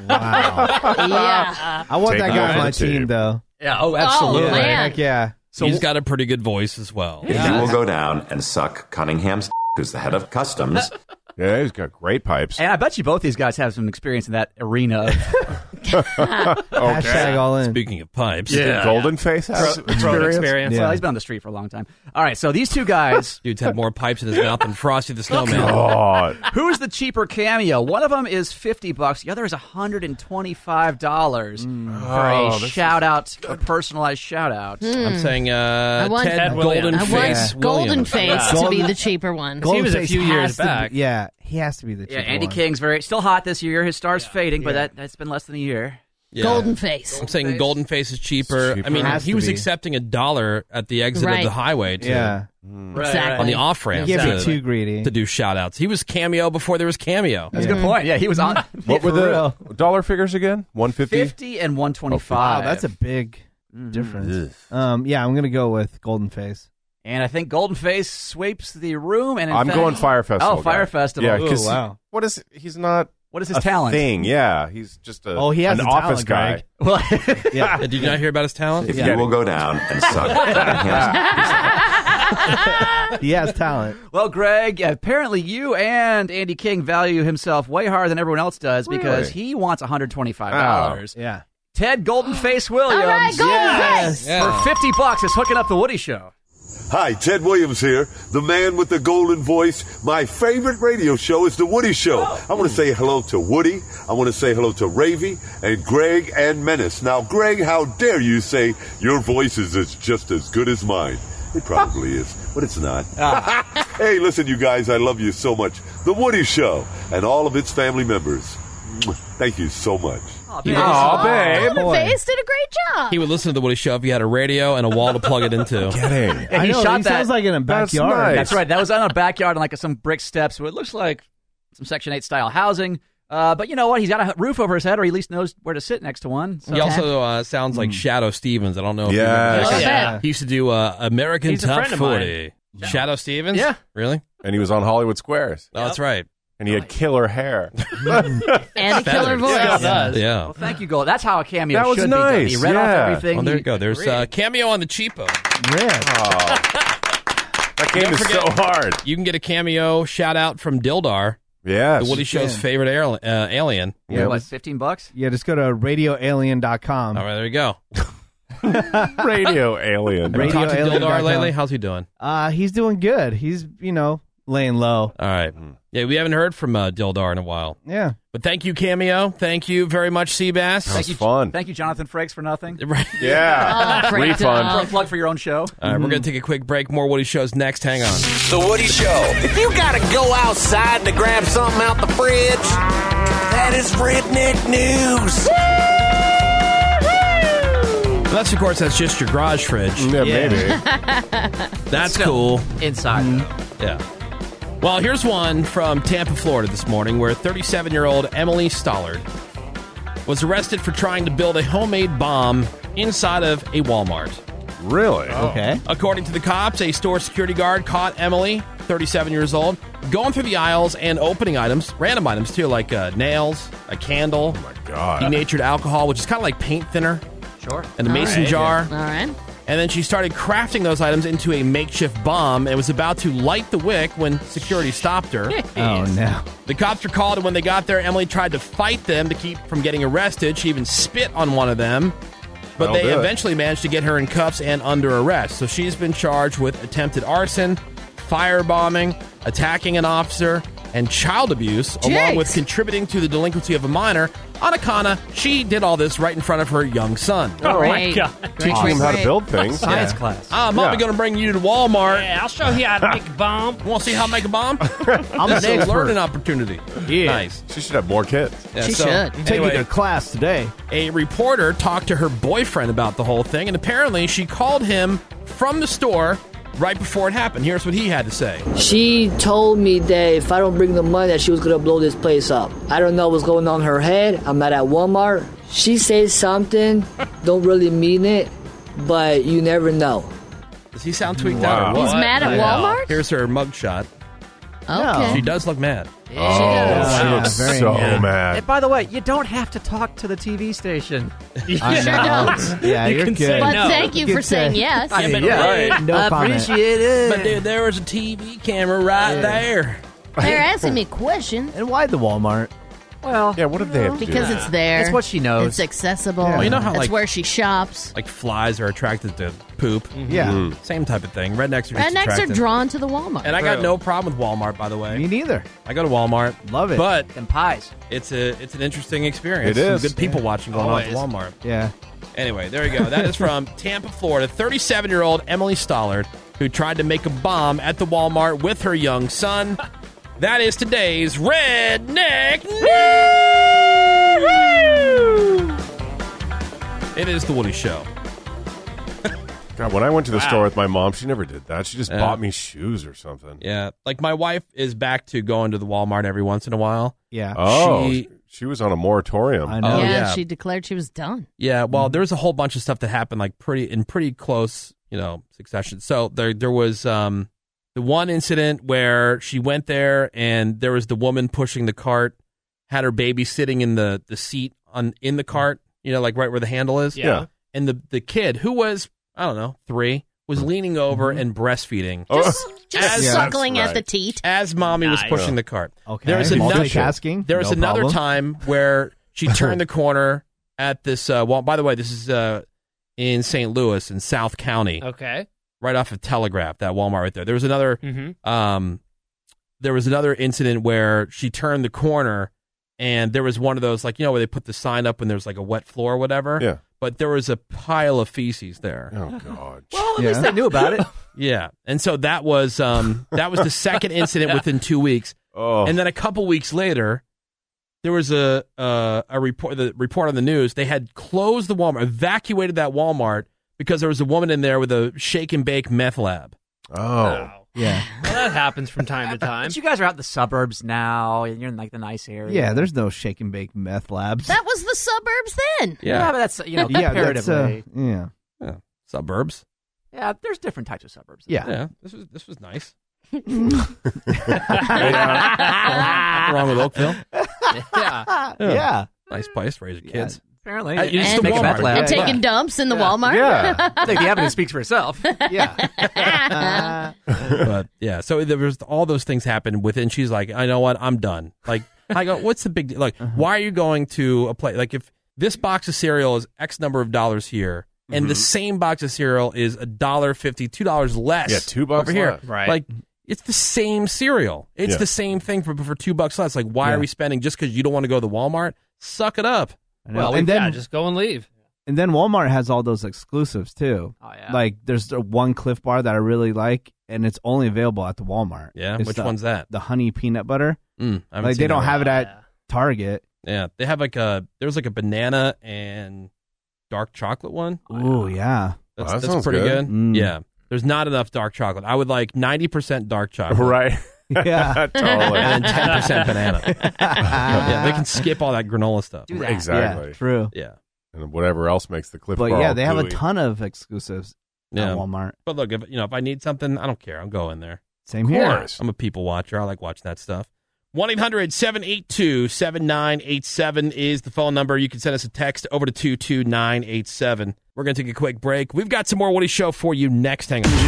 Yeah. I want Take that guy on my attitude. team, though. Yeah, oh, absolutely. Oh, man. Heck yeah. So He's got a pretty good voice as well. If you will go down and suck Cunningham's who's the head of customs, Yeah, he's got great pipes. And I bet you both these guys have some experience in that arena. Of Hashtag all in. Speaking of pipes, Yeah. Golden Face has Pro- pro experience? experience. Yeah. Well, he's been on the street for a long time. All right, so these two guys. Dude's had more pipes in his mouth than Frosty the Snowman. God. Who's the cheaper cameo? One of them is fifty bucks. The other is one hundred twenty-five dollars for Oh, a this is shout out, a personalized shout out. I'm saying uh, I want, Ted, Ted Golden I Face want Golden Williams. Face Yeah. to be the cheaper one. Golden he was a Face few has years to be- back. yeah, he has to be the Yeah, cheaper Andy one. King's very still hot this year. His star's fading, but Yeah. that that's been less than a year. Yeah. Golden Face. I'm saying Golden Face is cheaper. cheaper. I mean, Has he to was be. accepting a dollar at the exit Right. of the highway to, Yeah. Exactly. on the off ramp He can't to, be too greedy. to do shout outs. He was cameo before there was cameo. That's a good point. Yeah, he was on. What were For the real. dollar figures again? one fifty? Fifty and one Wow, twenty-five. that's a big Mhm. difference. Um, yeah, I'm gonna go with Golden Face. And I think Golden Face sweeps the room. And in I'm fact- going Fire Festival. Oh, Fire guy. Festival. Yeah, Ooh, 'cause wow. what is he's not What is his a talent? thing. Yeah, he's just a Oh, he has an the office talent, guy. Greg. Well, Yeah. Did you not hear about his talent? If Yeah. you will go down and suck Cunningham's He has talent. Well, Greg, apparently you and Andy King value himself way higher than everyone else does because Really? he wants one hundred twenty-five dollars. Yeah. Ted Golden Face Williams All right, Golden yes, Face. Yeah. for fifty bucks is hooking up the Woody Show. Hi, Ted Williams here, the man with the golden voice. My favorite radio show is The Woody Show. I want to say hello to Woody. I want to say hello to Ravy and Greg and Menace. Now, Greg, how dare you say your voice is as- just as good as mine? It probably is, but it's not. Hey, listen, you guys, I love you so much. The Woody Show and all of its family members. Thank you so much. Oh, He babe. was- babe. Golden boy. Face did a great job. He would listen to the Woody Show if he had a radio and a wall to plug it into. Kidding. And I he know, shot he that. sounds like in a That's backyard. nice. That's right. That was on a backyard and like some brick steps. So it looks like some Section eight style housing. Uh, but you know what? He's got a roof over his head, or he at least knows where to sit next to one. So. He also uh, sounds like Shadow Stevens. I don't know if you Yes. remember that Oh, guy. yeah. He used to do uh, American He's a Top friend of forty. Shadow Stevens? Yeah. Really? And he was on Hollywood Squares. Oh, that's right. And he had killer hair. And a killer voice. Still does. Yeah. Well, thank you, Gold. That's how a cameo That was should be done. nice, He read yeah. off everything. Well, there He- you go. There's uh, cameo on the cheapo. That game Don't is forget- so hard. You can get a cameo shout out from Dildar, Yes. the Woody Show's can. favorite ail- uh, alien. Yeah, what, fifteen bucks? Yeah, just go to radio alien dot com. All right, there you go. Radio alien. Have you talked to radioalien dot Dildar com. lately? How's he doing? Uh, he's doing good. He's, you know, laying low. All right. Yeah, we haven't heard from uh, Dildar in a while. Yeah. But thank you, Cameo. Thank you very much, Seabass. Thank you, fun. Thank you, Jonathan Frakes, for nothing. Right. Yeah. Oh, Frank Refund. Dog. For a plug for your own show. All right, we're going to take a quick break. More Woody Shows next. Hang on. The Woody Show. If you gotta go outside to grab something out the fridge, that is redneck news. Unless, of course, that's just your garage fridge. Yeah, maybe. That's Still, cool. Inside. Yeah. Well, here's one from Tampa, Florida this morning where thirty-seven-year-old Emily Stollard was arrested for trying to build a homemade bomb inside of a Walmart. Really? Okay. According to the cops, a store security guard caught Emily, thirty-seven years old, going through the aisles and opening items, random items too, like uh, nails, a candle, Oh, my God. denatured alcohol, which is kind of like paint thinner, Sure. and a mason right. jar. All right. And then she started crafting those items into a makeshift bomb and was about to light the wick when security stopped her. Oh, no. The cops were called, and when they got there, Emily tried to fight them to keep from getting arrested. She even spit on one of them. But That'll they do it. eventually managed to get her in cuffs and under arrest. So she's been charged with attempted arson, firebombing, attacking an officer, and child abuse, along Jeez. with contributing to the delinquency of a minor on account of she did all this right in front of her young son. Oh, my Great. God. Teaching him how to Great. build things. Science Yeah. class. Ah, Mommy Yeah. going to bring you to Walmart. Yeah, I'll show you how to make a bomb. Want to see how to make a bomb? I'm This an is a expert. learning opportunity. Yeah. Nice. She should have more kids. Yeah, She so, should. Take Anyway, you to class today. a reporter talked to her boyfriend about the whole thing, and apparently she called him from the store right before it happened. Here's what he had to say. She told me that if I don't bring the money, that she was gonna blow this place up. I don't know what's going on in her head. I'm not at Walmart. She says something, don't really mean it, but you never know. Does he sound tweaked Wow. out or what? He's mad at Walmart? Here's her mugshot. Okay. She does look mad. She Oh, does. she Yeah, looks very so mad. mad. And by the way, you don't have to talk to the T V station. I Sure know. don't. Yeah, You you're can good. say But no. thank you Good for saying say. yes. I mean, but yeah. right. No I comment. appreciate it. But dude, there was a T V camera right there. They're asking me questions. And why the Walmart? Well, yeah, what if they have to do? Because it's there. It's what she knows. It's accessible. Well, you know how, That's like- where she shops. Like flies are attracted to poop. Yeah. Mm. Same type of thing. Rednecks are just Rednecks are attracted. drawn to the Walmart. And I got True. no problem with Walmart, by the way. Me neither. I go to Walmart. Love it. But Them pies. it's a it's an interesting experience. It is. Some good people watching going on at Always. Walmart. Yeah. Anyway, there you go. That is from Tampa, Florida. thirty-seven-year-old Emily Stollard, who tried to make a bomb at the Walmart with her young son. That is today's Redneck News. It is the Woody Show. God, when I went to the Wow. store with my mom, she never did that. She just Yeah. bought me shoes or something. Yeah, like my wife is back to going to the Walmart every once in a while. Yeah. Oh, She- she, she was on a moratorium. I know. Oh, yeah, yeah. she declared she was done. Yeah, well, there's a whole bunch of stuff that happened like pretty in pretty close, you know, succession. So there there was um the one incident where she went there and there was the woman pushing the cart, had her baby sitting in the, the seat on in the cart, you know, like right where the handle is. Yeah. Yeah. And the the kid who was, I don't know, three, was leaning over and breastfeeding. Just, just As- Yeah, suckling that's at the right. teat. As mommy was Nice. pushing the cart. Okay. There was another Multitasking. There was No another problem. time where she turned the corner at this. Uh, well, by the way, this is uh, in Saint Louis in South County, Okay. right off of Telegraph. That Walmart right there. There was another. Mm-hmm. Um, there was another incident where she turned the corner, and there was one of those, like, you know, where they put the sign up when there's like a wet floor or whatever. Yeah. But there was a pile of feces there. Oh, God. Well, at Yeah. least they knew about it. Yeah, and so that was um, that was the second incident within two weeks. Oh. And then a couple weeks later, there was a uh, a report. The report on the news. They had closed the Walmart, evacuated that Walmart because there was a woman in there with a shake and bake meth lab. Oh. Wow. Yeah. Well, that happens from time to time. But you guys are out in the suburbs now, and you're in like the nice area. Yeah, there's no shake and bake meth labs. That was the suburbs then. Yeah, but that's you know yeah, that's, uh, comparatively. yeah. Yeah, suburbs. Yeah, there's different types of suburbs. Yeah. Yeah, this was this was nice. Nothing wrong with Oakville. yeah. Yeah. Nice place, raising kids. Apparently, Uh, you just And, the make a Walmart. meth lab. and taking yeah. dumps in the Yeah. Walmart. Yeah. I think the evidence speaks for itself. Yeah. But yeah, so there was all those things happened within. She's like, I know what, I'm done. Like, I go, what's the big deal? Like, why are you going to a place? Like, if this box of cereal is X number of dollars here, and the same box of cereal is a dollar fifty, two dollars less. Yeah, two bucks over here. less. Right. Like, it's the same cereal. It's Yeah. the same thing for for two bucks less. Like, why Yeah. are we spending just because you don't want to go to the Walmart? Suck it up. I know. Well, and then yeah, just go and leave. and then Walmart has all those exclusives too. Oh yeah. Like there's the one Cliff Bar that I really like, and it's only available at the Walmart. Yeah, It's which the, one's that? The honey peanut butter. Mm, I haven't Like seen they don't that have one. it at Yeah. Target. Yeah, they have like a there's like a banana and dark chocolate one. Oh yeah. That's, Wow, that that's sounds pretty good. good. Mm. Yeah. There's not enough dark chocolate. I would like ninety percent dark chocolate. Right. Yeah. Totally. And then ten percent banana. Yeah, they can skip all that granola stuff. Do that. Exactly. Yeah, true. Yeah. And whatever else makes the Cliff But Bar yeah, all they have a gooey. ton of exclusives Yeah. at Walmart. But look, if you know, if I need something, I don't care. I'll go in there. Same Of here. course. I'm a people watcher. I like watching that stuff. one eight hundred seven eight two seven nine eight seven is the phone number. You can send us a text over to two two nine eight seven. We're going to take a quick break. We've got some more Woody Show for you next. Hang on.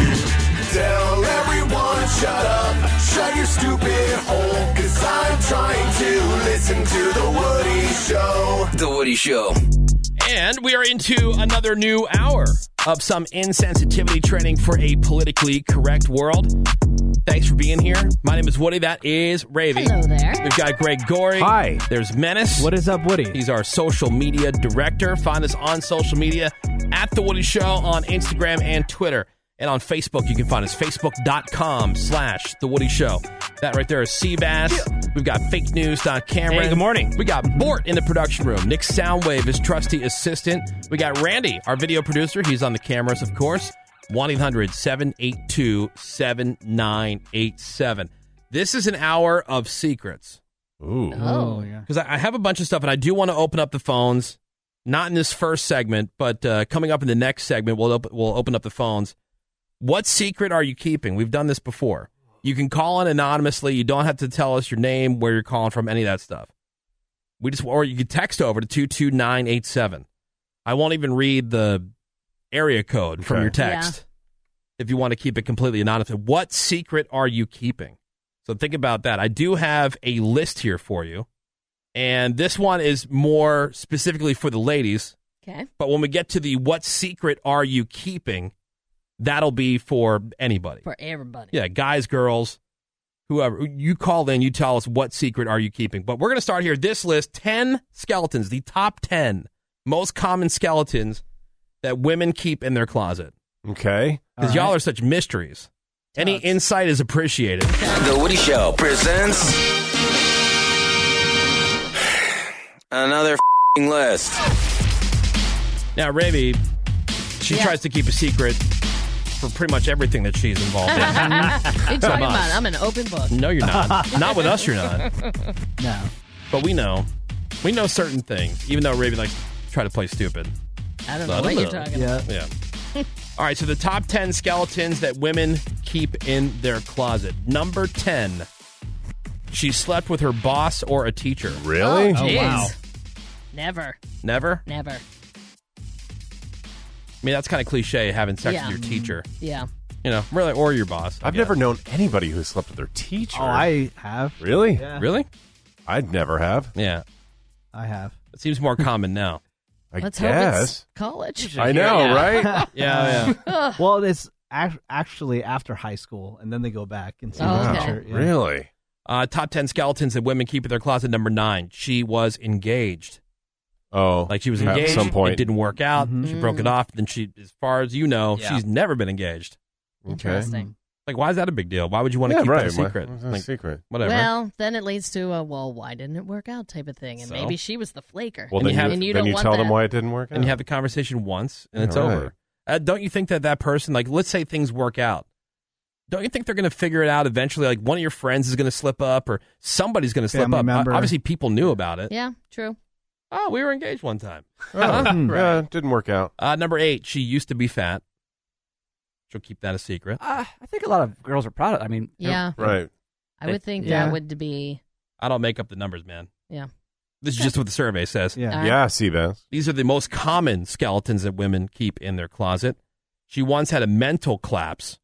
Tell everyone shut up, shut your stupid hole, cause I'm trying to listen to The Woody Show. The Woody Show. And we are into another new hour of some insensitivity training for a politically correct world. Thanks for being here. My name is Woody. That is Ravy. Hello there. We've got Greg Gorey. Hi. There's Menace. What is up, Woody? He's our social media director. Find us on social media at The Woody Show on Instagram and Twitter. And on Facebook, you can find us, facebook.com slash The Woody Show. That right there is Seabass. We've got fake news dot Cameron. Hey, good morning. We got Bort in the production room. Nick Soundwave, his trusty assistant. We got Randy, our video producer. He's on the cameras, of course. one eight hundred seven eight two seven nine eight seven. This is an hour of secrets. Ooh. Oh. yeah. Because I I have a bunch of stuff, and I do want to open up the phones. Not in this first segment, but uh, coming up in the next segment, we'll, op- we'll open up the phones. What secret are you keeping? We've done this before. You can call in anonymously. You don't have to tell us your name, where you're calling from, any of that stuff. We just, or you can text over to two two nine eight seven. I won't even read the area code from Okay. your text if you want to keep it completely anonymous. What secret are you keeping? So think about that. I do have a list here for you, and this one is more specifically for the ladies. Okay. But when we get to the what secret are you keeping, that'll be for anybody. For everybody. Yeah, guys, girls, whoever. You call in, you tell us what secret are you keeping. But we're going to start here. This list, ten skeletons, the top ten most common skeletons that women keep in their closet. Okay. Because All y'all right. are such mysteries. Any insight is appreciated. The Woody Show presents another f***ing list. Now, Ravi, she Yeah. tries to keep a secret for pretty much everything that she's involved in. What are you From talking us. about? I'm an open book. No, you're not. Not with us, you're not. No. But we know. We know certain things, even though Ravi likes to try to play stupid. I don't So know what you're talking about. Yeah. All right, so the top ten skeletons that women keep in their closet. Number ten, she slept with her boss or a teacher. Really? Oh, Oh, jeez. wow. Never. Never? Never. I mean, that's kind of cliche, having sex Yeah. with your teacher. Yeah. You know, really, or your boss. I I've guess. never known anybody who slept with their teacher. Oh, I have. Really? Yeah. Really? I'd never have. Yeah. I have. It seems more common now. I Let's hope guess. it's college. I know, right? Yeah, yeah. Well, it's ac- actually after high school, and then they go back and see Oh, the okay. teacher. Yeah. Really? Uh, top ten skeletons that women keep in their closet. Number nine, she was engaged. Oh. Like she was at engaged. some point. It didn't work out. Mhm. She broke it off. Then she, as far as you know, Yeah. she's never been engaged. Interesting. Like, why is that a big deal? Why would you want to Yeah, keep right. that a Why- secret? what's a Like, secret? Whatever. Well, then it leads to a, well, why didn't it work out type of thing. And So? maybe she was the flaker. Well, And then you you, have- and you then don't you want tell them that. why it didn't work out. and you have the conversation once, and Yeah, it's right. over. Uh, don't you think that that person, like, let's say things work out. Don't you think they're going to figure it out eventually? Like, one of your friends is going to slip up, or somebody's going to slip Family up. member. Uh, obviously, people knew about it. Yeah, true. Oh, we were engaged one time. Oh, yeah, it didn't work out. Uh, number eight, she used to be fat. She'll keep that a secret. Uh, I think a lot of girls are proud of it. I mean, Yeah. Right. I would think Yeah. that would be, I don't make up the numbers, man. yeah. This is just what the survey says. Yeah. All right. Yeah, Seabass. These are the most common skeletons that women keep in their closet. She once had a mental collapse.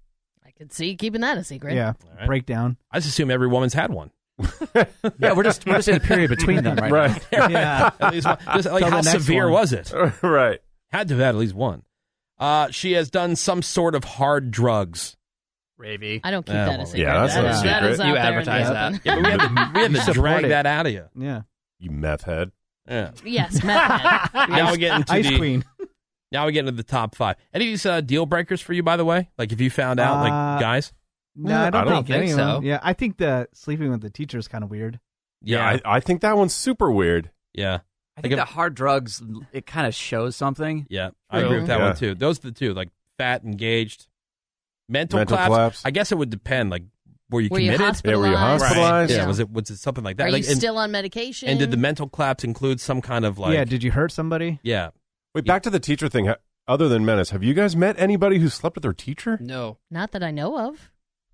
I could see keeping that a secret. Yeah. All right. Breakdown. I just assume every woman's had one. yeah, we're just we're just in a period between them right, Right. Yeah. At least one. Just, like, Till how the next severe one. was it? right. Had to have had at least one. Uh, she has done some sort of hard drugs. Ravy. I don't keep Yeah, that a well, secret. yeah, that's That not a is- that secret. is out You there in the advertise that. open. Yeah, but we had to, we had You to support drag it. that out of you. Yeah. You meth head. Yeah. Yes, meth head. Now we get into Ice the Queen. now we get into the top five. Any of these uh, deal breakers for you, by the way? Like if you found out, Uh, like guys. No, I don't, I don't think, think any of so. them. Yeah, I think the sleeping with the teacher is kind of weird. Yeah, I, I think that one's super weird. Yeah. I think that hard drugs, it kind of shows something. Yeah, I agree with that Yeah. one too. Those are the two, like fat, engaged, mental, Mental collapse. collapse. I guess it would depend. Like, were you Were you committed? Yeah, were you hospitalized? hospitalized? Yeah, Yeah. was it was it something like that? Are like, you and, still on medication? and did the mental collapse include some kind of like? yeah, did you hurt somebody? yeah. Wait, back to the teacher thing. Ha- Other than Menace, have you guys met anybody who slept with their teacher? No. Not that I know of.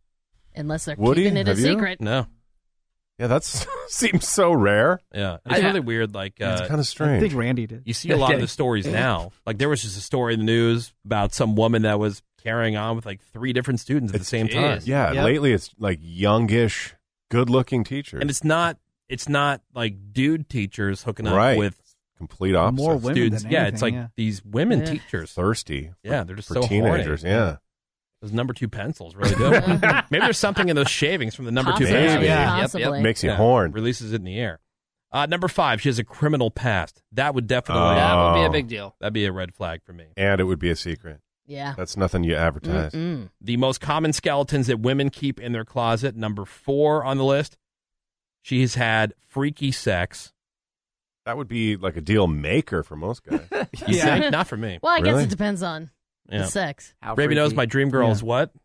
Unless they're Woody, keeping it a have you? secret. No. Yeah, that seems so rare. Yeah, it's I- really weird. Like, uh, it's kind of I strange. think Randy did. you see a lot of the stories now. Like, there was just a story in the news about some woman that was carrying on with like three different students at the same time. Jeez. yeah, Yep. lately it's like youngish, good-looking teachers. And it's not it's not like dude teachers hooking up Right. with complete opposite. More women students. than Yeah, anything, it's like yeah. these women Yeah. teachers. thirsty. Yeah, they're just for so teenagers. horny. Yeah. Those number two pencils really do. Maybe there's something in those shavings from the number two Possibly. pencils. Yeah. Possibly. Makes you Yeah. horned. Releases it in the air. Uh, number five, she has a criminal past. That would definitely Oh. That would be a big deal. that'd be a red flag for me. And it would be a secret. Yeah. That's nothing you advertise. Mm-mm. The most common skeletons that women keep in their closet. Number four on the list. She has had freaky sex. That would be like a deal maker for most guys. You Yeah. think? Not for me. Well, I guess Really? it depends on Yeah. the sex. How Raven knows freaky. my dream girl Yeah. is what?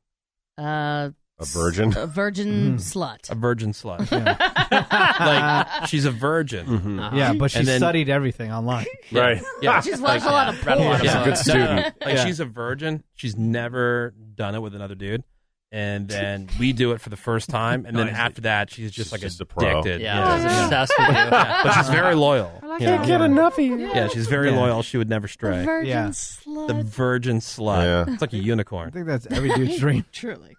Uh, A virgin. a virgin Mhm. slut. A virgin slut. Yeah. Like she's a virgin. Mhm. Uh-huh. Yeah, but she And then- studied everything online. Right. Yeah. She's watched a lot of Read a lot porn. of Yeah. stuff. Good student. Like Yeah. she's a virgin. She's never done it with another dude. And then we do it for the first time, and then Nice. after that, she's just She's like just a pro. addicted. Yeah, I was obsessed with you. Yeah, but she's very loyal. I my Yeah. God. Get enough of you. Yeah, she's very Yeah. loyal. She would never stray. The virgin Yeah. slut. The virgin slut. Yeah. It's like a I unicorn. think that's every dude's dream. Truly.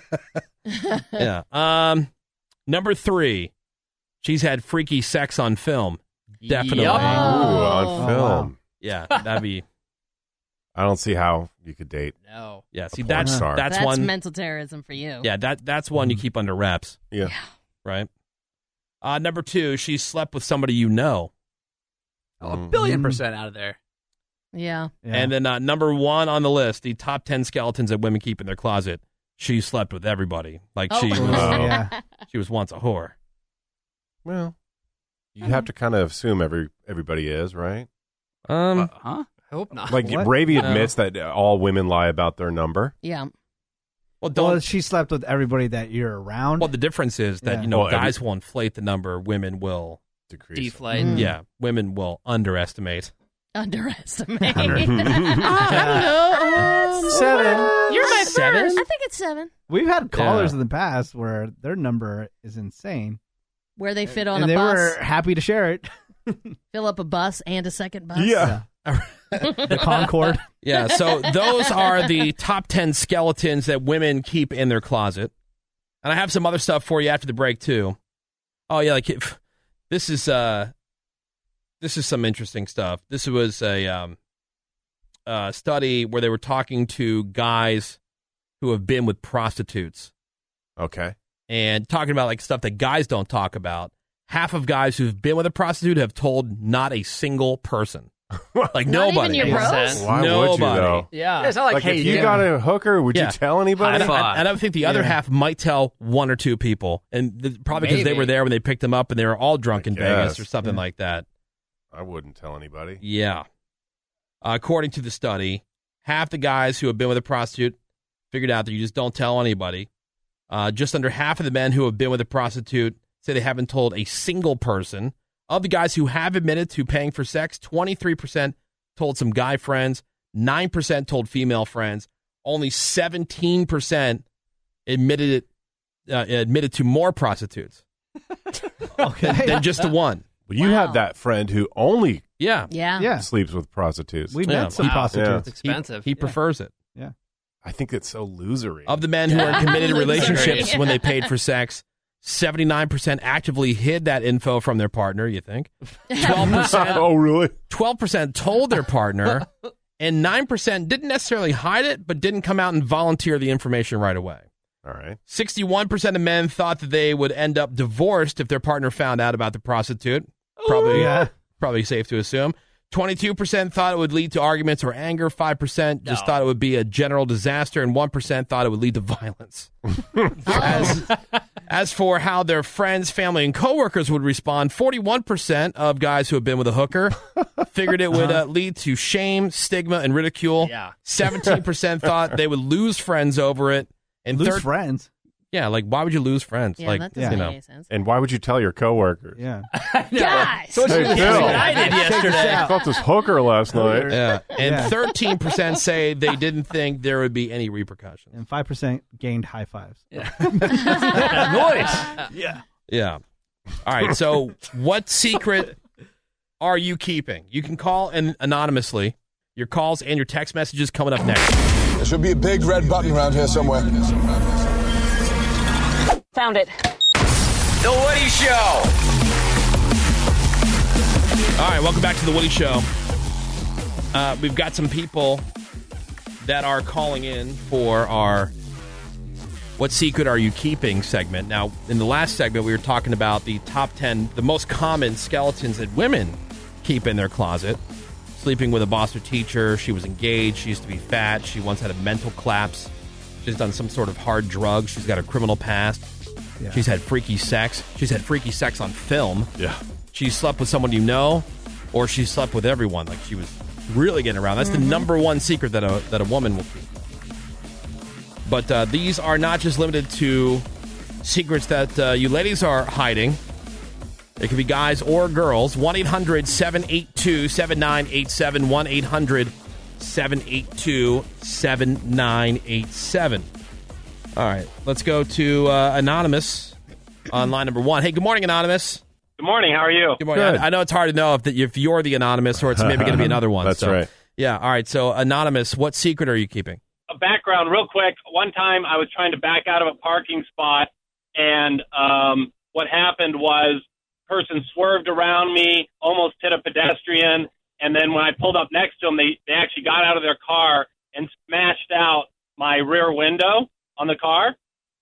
Yeah. Um, number three, she's had freaky sex on film. Definitely. Yup. Ooh, on Oh. film. Yeah, that'd be. I don't see how you could date. No. Yeah, see, porn that's star. that's, That's one. mental terrorism for you. Yeah, that that's one you keep under wraps, Yeah. right? Uh, number two, she slept with somebody you know. Oh, a billion percent out of there. Yeah. Yeah. And then uh, number one on the list, the top ten skeletons that women keep in their closet. She slept with everybody. Like Oh. she was, Oh. yeah. she was once a whore. Well, you have to kind of assume every everybody is, right? Um, Uh, huh? I hope not. Like What? Ravy No. admits that all women lie about their number. Yeah. well, don't. Well, she slept with everybody that you're around. Well, the difference is that Yeah. you know Well, every- guys will inflate the number, women will. Decrease. Deflate. Mm. Yeah, women will underestimate. Underestimate. Under- I don't know. Um, Seven. You're my Seven? first. I think it's seven. We've had callers Yeah. in the past where their number is insane. Where they fit on and a they bus. were happy to share it. Fill up a bus and a second bus. Yeah. The Concorde. Yeah, so those are the top ten skeletons that women keep in their closet. And I have some other stuff for you after the break, too. Oh, yeah, like, if, this is uh, this is some interesting stuff. This was a um, uh, study where they were talking to guys who have been with prostitutes Okay. and talking about, like, stuff that guys don't talk about. Half of guys who've been with a prostitute have told not a single person. Like, Not nobody. even your Makes bros? sense. Why Nobody. would you though? Yeah. It's not like, Like, hey, if you yeah. got a hooker, would Yeah. you tell anybody? And I, and I think the other Yeah. half might tell one or two people, and th- probably because they Maybe. were there when they picked them up, and they were all drunk I in Vegas guess. or something Yeah. like that. I wouldn't tell anybody. Yeah. Uh, according to the study, half the guys who have been with a prostitute figured out that you just don't tell anybody. Uh, just under half of the men who have been with a prostitute say they haven't told a single person. Of the guys who have admitted to paying for sex, twenty-three percent told some guy friends, nine percent told female friends, only seventeen percent admitted it, uh, admitted to more prostitutes Okay. than just the one. Well, you Wow. have that friend who only Yeah. Yeah. Yeah. sleeps with prostitutes. We Yeah. met some Wow. prostitutes. It's He- expensive. He, prefers it. I think it's so losery. Of the men who are in committed Loser. relationships when they paid for sex, seventy-nine percent actively hid that info from their partner, you think? twelve percent oh, really? twelve percent told their partner, and nine percent didn't necessarily hide it, but didn't come out and volunteer the information right away. All right. sixty-one percent of men thought that they would end up divorced if their partner found out about the prostitute. Probably, Yeah. probably safe to assume. twenty-two percent thought it would lead to arguments or anger. five percent just No. thought it would be a general disaster. And one percent thought it would lead to violence. as, as for how their friends, family, and coworkers would respond, forty-one percent of guys who have been with a hooker figured it would uh, lead to shame, stigma, and ridicule. Yeah. seventeen percent thought they would lose friends over it. And Lose third, friends. yeah, like, why would you lose friends? Yeah, like, that doesn't you make know. any sense. And why would you tell your coworkers? Yeah. Guys! So Hey, what Bill. I did yesterday. I felt this hooker last night. Yeah. And Yeah. thirteen percent say they didn't think there would be any repercussions. And five percent gained high fives. Noise. Yeah. Yeah. All right. So, what secret are you keeping? You can call in anonymously. Your calls and your text messages coming up next. There should be a big red button around here somewhere. Found it. The Woody Show. All right. Welcome back to The Woody Show. Uh, we've got some people that are calling in for our What Secret Are You Keeping segment. Now, in the last segment, we were talking about the top ten, the most common skeletons that women keep in their closet. Sleeping with a boss or teacher. She was engaged. She used to be fat. She once had a mental collapse. She's done some sort of hard drug. She's got a criminal past. Yeah. She's had freaky sex. She's had freaky sex on film. Yeah. She slept with someone you know, or she slept with everyone. Like, she was really getting around. That's the number one secret that a that a woman will keep. But uh, these are not just limited to secrets that uh, you ladies are hiding. It could be guys or girls. one eight hundred seven eight two seven nine eight seven. one eight hundred seven eight two seven nine eight seven. All right, let's go to uh, Anonymous on line number one. Hey, good morning, Anonymous. Good morning. How are you? Good morning. I, I know it's hard to know if, the, if you're the anonymous or it's maybe going to be another one. That's so, right. Yeah. All right. So, anonymous, what secret are you keeping? A background, real quick. One time I was trying to back out of a parking spot, and um, what happened was a person swerved around me, almost hit a pedestrian, and then when I pulled up next to them, they, they actually got out of their car and smashed out my rear window on the car.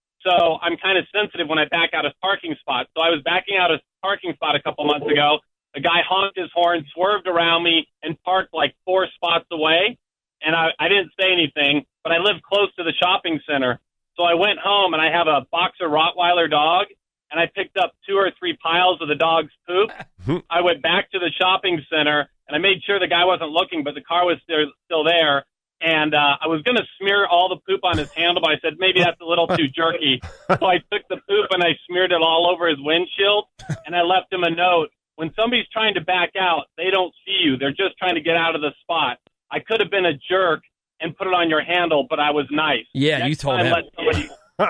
So I'm kind of sensitive when I back out of parking spots. So I was backing out of a parking spot a couple months ago. A guy honked his horn, swerved around me, and parked like four spots away. And I, I didn't say anything, but I live close to the shopping center. So I went home, and I have a boxer Rottweiler dog, and I picked up two or three piles of the dog's poop. I went back to the shopping center, and I made sure the guy wasn't looking, but the car was still, still there. And uh, I was going to smear all the poop on his handle, but I said, maybe that's a little too jerky. So I took the poop, and I smeared it all over his windshield, and I left him a note. When somebody's trying to back out, they don't see you. They're just trying to get out of the spot. I could have been a jerk and put it on your handle, but I was nice. Yeah, next you told time him. Let somebody,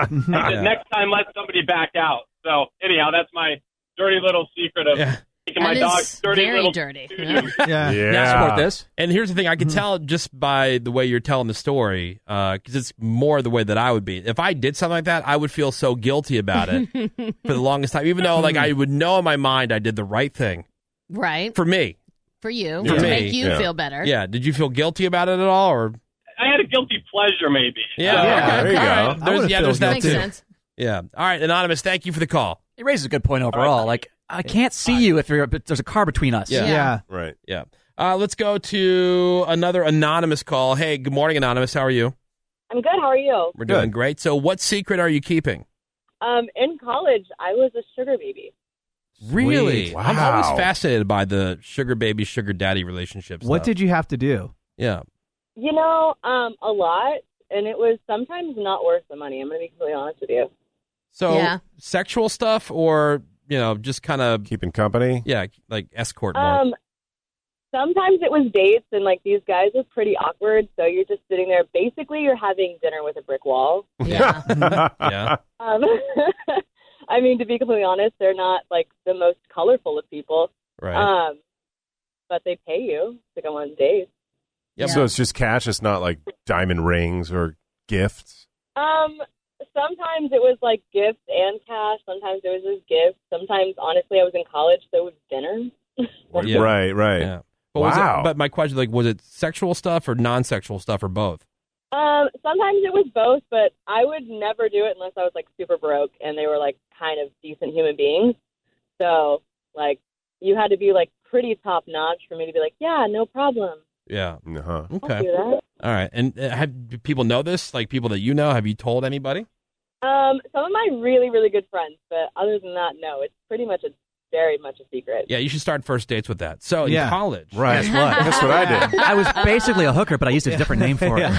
I said, next time, let somebody back out. So, anyhow, that's my dirty little secret of Yeah. making my dog's dirty very little dirty. doo-doo. Yeah. Now, Support this. And here's the thing, I can tell just by the way you're telling the story, because it's more the way that I would be. If I did something like that, I would feel so guilty about it for the longest time, even though like I would know in my mind I did the right thing. Right. For me. For you. For to me, make you yeah. feel better. Yeah. Did you feel guilty about it at all? Or I had a guilty pleasure, maybe. Yeah, So- okay, there you all go. right. I There's, would've yeah, felt there's that Makes too. sense. Yeah. All right, Anonymous, thank you for the call. It raises a good point overall. Like, I can't see you if you're, but there's a car between us. Yeah. Yeah. Right. Yeah. Uh, let's go to another anonymous call. Hey, good morning, Anonymous. How are you? I'm good. How are you? We're doing great. So what secret are you keeping? Um, in college, I was a sugar baby. Really? Sweet. I'm always Wow. fascinated by the sugar baby, sugar daddy relationships. What did you have to do? Yeah. You know, um, a lot, and it was sometimes not worth the money. I'm going to be completely honest with you. So Yeah. sexual stuff or, you know, just kind of keeping company? Yeah, like escort more. Um, sometimes it was dates, and like these guys are pretty awkward. So you're just sitting there. Basically, you're having dinner with a brick wall. Yeah. yeah. Um, I mean, to be completely honest, they're not like the most colorful of people. Right. Um, but they pay you to go on dates. Yep. So it's just cash. It's not like diamond rings or gifts. Um, sometimes it was like gifts and cash. Sometimes it was just gifts. Sometimes, honestly, I was in college, so it was dinner. Yeah. Right, right. Yeah. But was Wow. it, but my question, like, was it sexual stuff or non-sexual stuff or both? Um, sometimes it was both, but I would never do it unless I was like super broke and they were like kind of decent human beings. So like you had to be like pretty top notch for me to be like, yeah, no problem. Yeah. Uh-huh. Okay. I'll do that. All right. And uh, have do people know this? Like people that you know? Have you told anybody? Um, some of my really, really good friends, but other than that, no, it's pretty much a very much a secret. Yeah, you should start first dates with that. So in Yeah. college, Right. Guess what? That's what I did. I was basically a hooker, but I used a different name for it.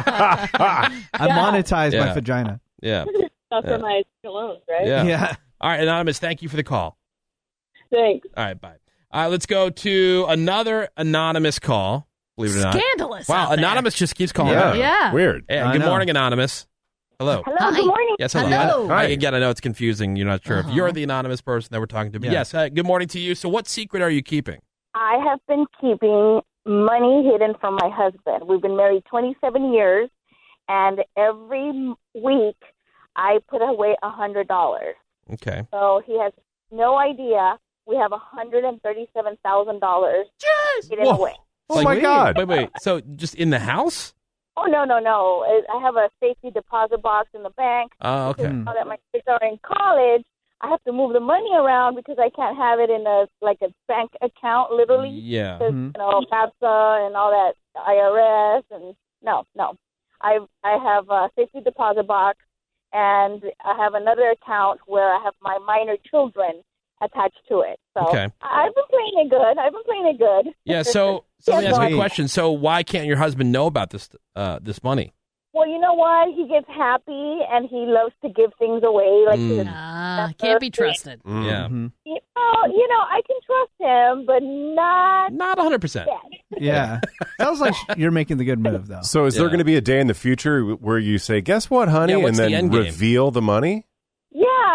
I monetized Yeah. my vagina. Yeah. Stuff Yeah. for my colognes, right? Yeah. Yeah. All right, Anonymous, thank you for the call. Thanks. All right, bye. All right, let's go to another anonymous call. Believe it or not. Scandalous Wow, out there. Anonymous just keeps calling. Yeah. in. Yeah. Weird. Yeah, I good know. morning, Anonymous. Hello. Hello, Hi. good morning. Yes, hello. Hello. Hi. Again, I know it's confusing. You're not sure Uh-huh. if you're the anonymous person that we're talking to. But Yeah. yes, uh, good morning to you. So what secret are you keeping? I have been keeping money hidden from my husband. We've been married twenty-seven years, and every m- week I put away one hundred dollars. Okay. So he has no idea we have one hundred thirty-seven thousand dollars hidden Whoa. away. Oh, my God. Wait, wait. So just in the house? Oh, no, no, no. I I have a safety deposit box in the bank. Oh, okay. Because now that my kids are in college, I have to move the money around because I can't have it in a like a bank account, literally. Yeah. Because, Mhm. you know, FAFSA and all that, I R S, and no, no. I I have a safety deposit box, and I have another account where I have my minor children attached to it. So Okay. I- I've been playing it good. I've been playing it good. Yeah, so, so let me Yes, ask you a Sweet. question. So why can't your husband know about this uh, this money? Well, you know what? He gets happy, and he loves to give things away. Like Mm. his- Ah, can't be trusted. Yeah. Mhm. you know, you know, I can trust him, but not Not one hundred percent. yet. Yeah. Sounds like sh- you're making the good move, though. So is there Yeah. going to be a day in the future where you say, guess what, honey? Yeah, what's and the then end game? reveal the money? Yeah,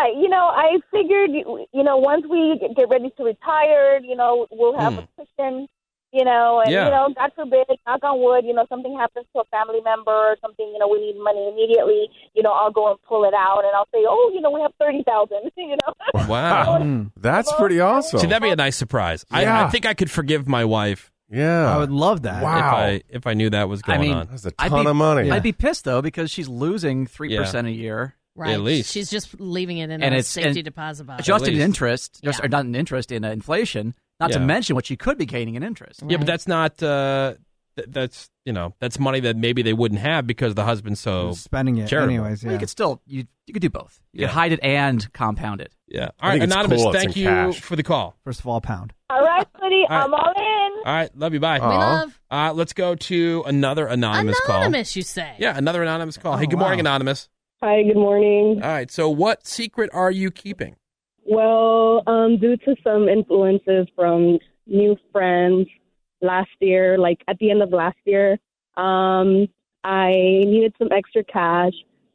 you know, I figured, you know, once we get ready to retire, you know, we'll have Hmm. a cushion, you know, and, Yeah. you know, God forbid, knock on wood, you know, something happens to a family member or something, you know, we need money immediately, you know, I'll go and pull it out and I'll say, oh, you know, we have thirty thousand, you know. Wow. That's pretty awesome. See, that'd be a nice surprise. I, Yeah. I think I could forgive my wife. Yeah. I would love that. If I if I knew that was going I mean, on. That's a I'd ton be, of money. I'd be pissed though because she's losing three percent a year. Right. At least. She's just leaving it in And a it's safety and deposit box. just At in least. interest, just or not in interest in uh, inflation. Not to Yeah. mention what she could be gaining in interest. Yeah, but that's not. Uh, th- that's you know that's money that maybe they wouldn't have because the husband's so Spending it charitable. anyways, Well, yeah. you could still you you could do both. You Yeah. could hide it and compound it. Yeah. I All right, think it's anonymous. cool it's Thank in you cash. for the call. First of all, pound. All right, buddy, All right. I'm all in. All right, love you. Bye. We love. Uh, let's go to another anonymous, Anonymous, you say? call. Yeah, another anonymous call. Oh, hey, good wow. morning, anonymous. Hi, good morning. All right, so what secret are you keeping? Well, um, due to some influences from new friends last year, like at the end of last year, um, I needed some extra cash,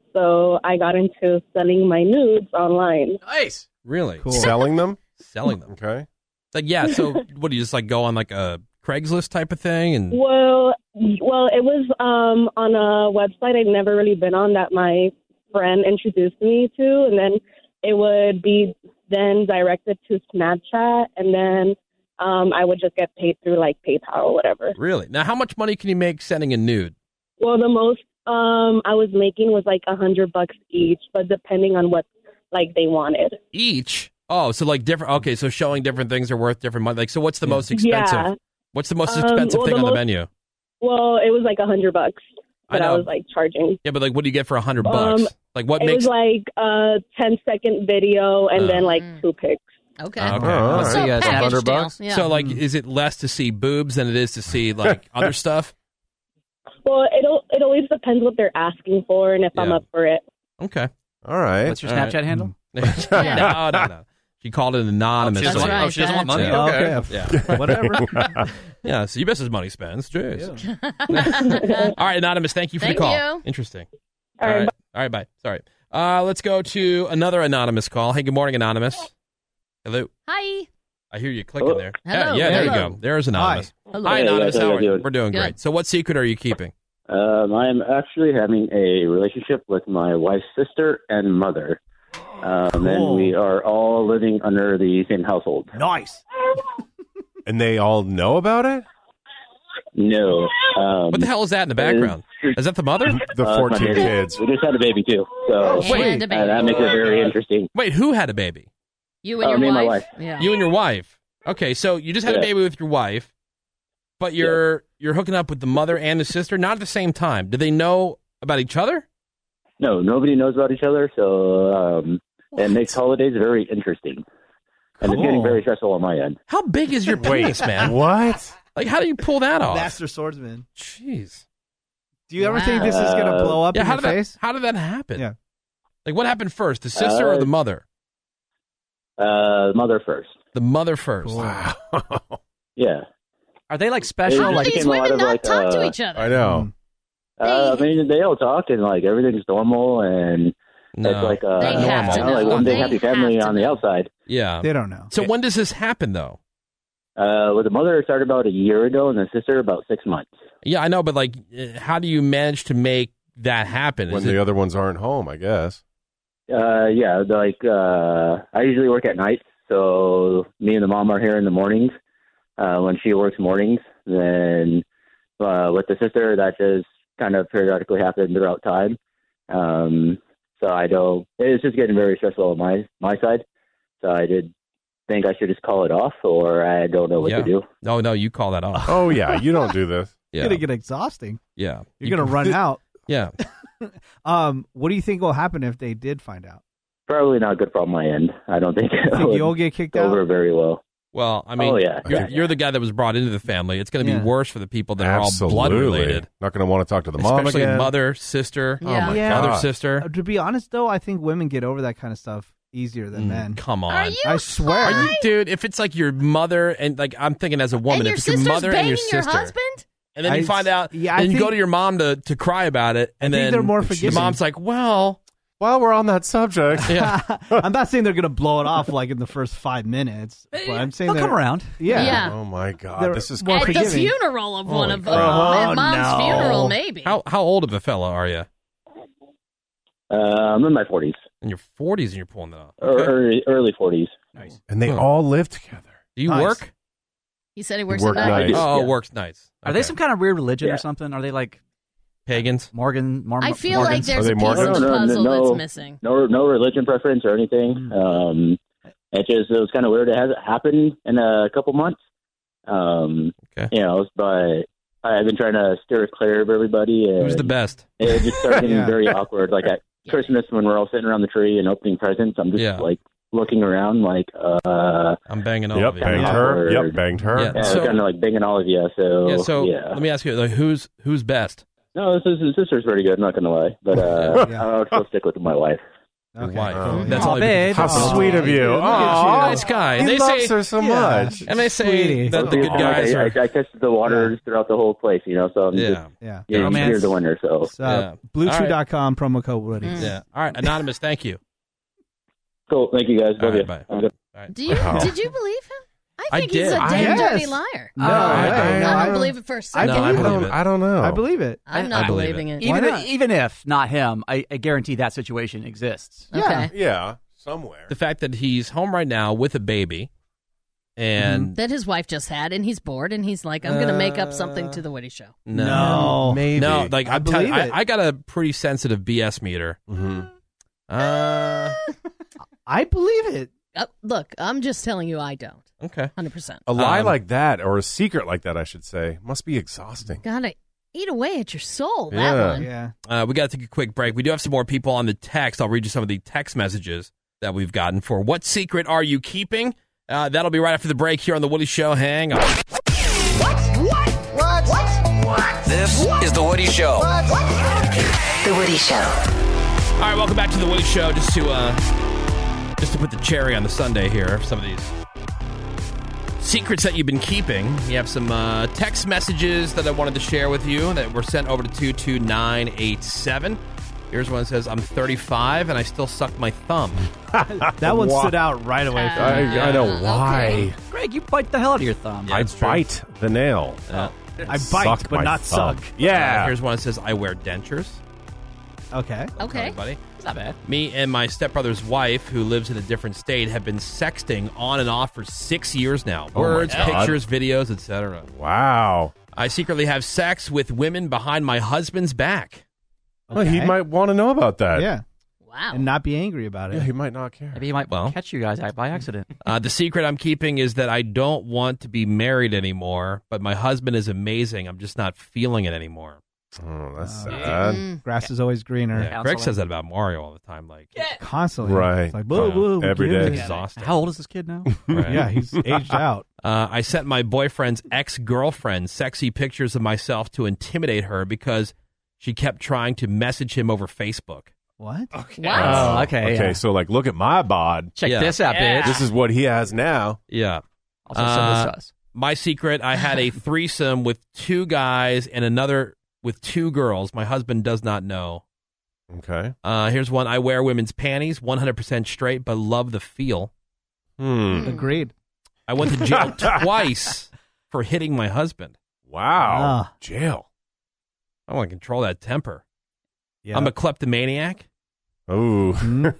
so I got into selling my nudes online. Nice. Really? Cool. Selling them? Selling them. Okay. Like, yeah. So, what do you just like go on like a Craigslist type of thing? And Well, well, it was um, on a website I'd never really been on that my friend introduced me to, and then it would be then directed to Snapchat, and then um, I would just get paid through like PayPal or whatever. really, now how much money can you make sending a nude? Well, the most um, I was making was like a hundred bucks each, but depending on what like they wanted. Each? Oh, so like different. Okay, so showing different things are worth different money. Like, so what's the most expensive? Yeah. What's the most Um, expensive well, thing the on the most- menu? Well, it was like a hundred bucks I that I, know. was like charging. Yeah, but like, what do you get for a hundred Um, bucks? Like, what it makes? was like a ten second video and Uh. then like two pics. Okay. Okay. Oh, Let's see, uh, package hundred deal. bucks? Yeah. So, like, is it less to see boobs than it is to see like other stuff? Well, it it always depends what they're asking for and if I'm Yeah. up for it. Okay. All right. What's your All right. Snapchat handle? no, no, no. She called it anonymous. Oh, she doesn't so- want- right, oh, she doesn't want money. Yeah. Okay. Okay. Yeah. Whatever. Yeah, so you best as money spends. Jeez. All right, anonymous. Thank you for Thank the call. you. Interesting. All All right, right. All right. Bye. Sorry. Uh, let's go to another anonymous call. Hey, good morning, anonymous. Hello. Hi. I hear you clicking there. Hello. Yeah, yeah. There Hello. you go. There's anonymous. Hello. Hi, Hey, anonymous. guys, how How you are you? doing? We're doing Good. great. So, what secret are you keeping? Um, I'm actually having a relationship with my wife's sister and mother. Um, Cool. And we are all living under the same household. Nice. And they all know about it? No. Um, What the hell is that in the background? Is that the mother? The uh, my fourteen baby. kids. We just had a baby, too. So And a baby. uh, that makes it very interesting. Wait, who had a baby? You and Uh, your me and my wife. wife. Yeah. You and your wife. Okay, so you just had a Yeah. baby with your wife, but you're you're hooking up with the mother and the sister, not at the same time. Do they know about each other? No, nobody knows about each other, so um, it makes holidays very interesting. And it's getting Cool. very stressful on my end. How big is your penis, man? What? Like, how do you pull that off? Master swordsman. Jeez. Do you ever Wow. think this is gonna Uh, blow up Yeah, in how your did that face? how did that happen? Yeah. Like, what happened first, the sister or Uh, the mother? Uh, mother first. The mother first. Wow. Yeah. Are they like It special? just Like became These a lot women of, not like, talk to uh, each other. I know. Uh, I mean, they all talk and like everything's normal, and No. it's like uh, They have you to know, know. like one big They happy have family to on the know. outside. Yeah. They don't know. So when does this happen, though? Uh, with the mother, it started about a year ago, and the sister about six months. Yeah, I know, but like, uh, how do you manage to make that happen? When Is the it- other ones aren't home, I guess. Uh, yeah, like uh, I usually work at night, so me and the mom are here in the mornings. Uh, when she works mornings, then uh, with the sister, that just kind of periodically happens throughout time. Um, so I don't. It's just getting very stressful on my my side. So I did think I should just call it off, or I don't know what yeah. to do. No, no, you call that off. Oh, yeah. You don't do this. Yeah. It's gonna get exhausting. Yeah. You're You gonna can- run out. Yeah. Um, what do you think will happen if they did find out? Probably not good from my end. I don't think it Think would you'll get kicked go out? over very well. Well, I mean, Oh, yeah. you're, Yeah. you're the guy that was brought into the family. It's going to be Yeah. worse for the people that are all blood Absolutely. related. Not going to want to talk to the mom Especially again. mother, sister, Oh, my Yeah. other God. sister. Uh, to be honest, though, I think women get over that kind of stuff easier than Mm, men. Come on. Are you I swear. Are you, dude, if it's like your mother, and like I'm thinking as a woman, and your if it's your sister's mother banging and your sister, husband? and then you I- find out, yeah, I and you think- go to your mom to, to cry about it, and I think then they're more the forgiving. mom's like, well, While we're on that subject, yeah. I'm not saying they're going to blow it off like in the first five minutes, but I'm saying They'll they're- come around. Yeah. Yeah. Oh my God, They're this is more At the forgiving. funeral of one Holy of them. crap. At mom's Oh, no. funeral, maybe. How how old of a fella are you? Uh, I'm in my forties, In your forties, and you're pulling it off. or early, early forties. Nice. and they Huh. all live together. Do you Nice. work? He said he works Work at night. nights. Oh, Yeah. works nights. Are they Okay. some kind of weird religion Yeah. or something? Are they like pagans? Morgan? Mormon? I feel like Morgans? there's Are a they piece of Mormons? the No, no, puzzle no. that's missing. No, no religion preference or anything. Um, it just it was kind of weird. It hasn't happened in a couple months. Um, Okay. you know, but I've been trying to steer clear of everybody. And Who's the best? It just started getting Yeah. very awkward. Like at Christmas, when we're all sitting around the tree and opening presents, I'm just Yeah. like looking around, like, uh, I'm banging all Yep, of you. banged Yeah. her. Or- Yep, banged her. Yeah. yeah, So- kind of like banging all of you. So Yeah. So yeah. let me ask you, like, who's who's best? No, this is his sister's pretty good. I'm not gonna lie, but uh, Yeah. I would still stick with my wife. Your Okay. wife. Oh. That's Aw, only babe. How because- sweet of you! Look at Aw, you. Nice guy. He And they loves say, her so Yeah. much. and they say Sweetie. that the good I, guys I, are. I, I tested the waters throughout the whole place, you know. So I'm Yeah. just Yeah. yeah, Romance. you're the winner. So So, uh, Yeah. blue chew All dot com, promo code Woody. Mm. Yeah. All right, anonymous. Thank you. cool. Thank you guys. All Love right, you. bye. I'm good. All right. Do you Wow. did you believe him? I I think he's did. a I- damn Yes. dirty liar. No, I- way. I- no, I I don't believe it for a I second. No, I I believe believe don't. it. I don't know. I believe it. I'm I not believe believing it. Why Even not? even if not him, I, I guarantee that situation exists. Okay. Yeah, somewhere. The fact that he's home right now with a baby, and That his wife just had, and he's bored, and he's like, I'm going to make up something to the Woody Show. no, No. Maybe. no, like I I'm telling you, believe it. I, I got a pretty sensitive B S meter. Mhm. Uh, I believe it. Uh, look, I'm just telling you I don't. okay. one hundred percent. A lie Um, like that, or a secret like that, I should say, must be exhausting. Gotta eat away at your soul, that Yeah. one. Yeah. Uh, we got to take a quick break. We do have some more people on the text. I'll read you some of the text messages that we've gotten for What Secret Are You Keeping? Uh, that'll be right after the break here on The Woody Show. Hang on. This is The Woody Show. The Woody Show. All right, welcome back to The Woody Show. Just to, uh, just to put the cherry on the sundae here, some of these secrets that you've been keeping. We have some uh, text messages that I wanted to share with you that were sent over to two two nine eight seven. Here's one that says, I'm thirty-five and I still suck my thumb. That one Why? stood out right away. for I, me. I know Uh, why. okay. Greg, you bite the hell out of your thumb. Yeah, I it's true. bite the nail. Uh, I Suck bite, but my not thumb. suck. Yeah. Uh, here's one that says, I wear dentures. Okay. Okay. Buddy. It's not bad. Me and my stepbrother's wife, who lives in a different state, have been sexting on and off for six years now. Oh my Words, God. pictures, videos, et cetera. Wow. I secretly have sex with women behind my husband's back. Well, he Okay. might want to know about that. Yeah. Wow. And not be angry about it. Yeah, he might not care. Maybe he might Well. catch you guys out by accident. Uh, the secret I'm keeping is that I don't want to be married anymore, but my husband is amazing. I'm just not feeling it anymore. Oh, that's Oh. sad. Mm. Grass is always greener. Yeah, Greg says that about Mario all the time. Like, Constantly. Right. It's like, boo, Uh, boo, every give day. it. exhausting. How old is this kid now? Right. Yeah, he's aged out. Uh, I sent my boyfriend's ex-girlfriend sexy pictures of myself to intimidate her because she kept trying to message him over Facebook. What? What? Oh, okay. Okay, yeah. so like, look at my bod. Check Yeah. this out, Yeah. bitch. This is what he has now. Yeah. Also, so Uh, this us. My secret, I had a threesome with two guys and another with two girls. My husband does not know. Okay. Uh, here's one. I wear women's panties, one hundred percent straight, but love the feel. Hmm. Agreed. I went to jail twice for hitting my husband. Wow. Ah. Jail. I want to control that temper. Yeah. I'm a kleptomaniac. Oh,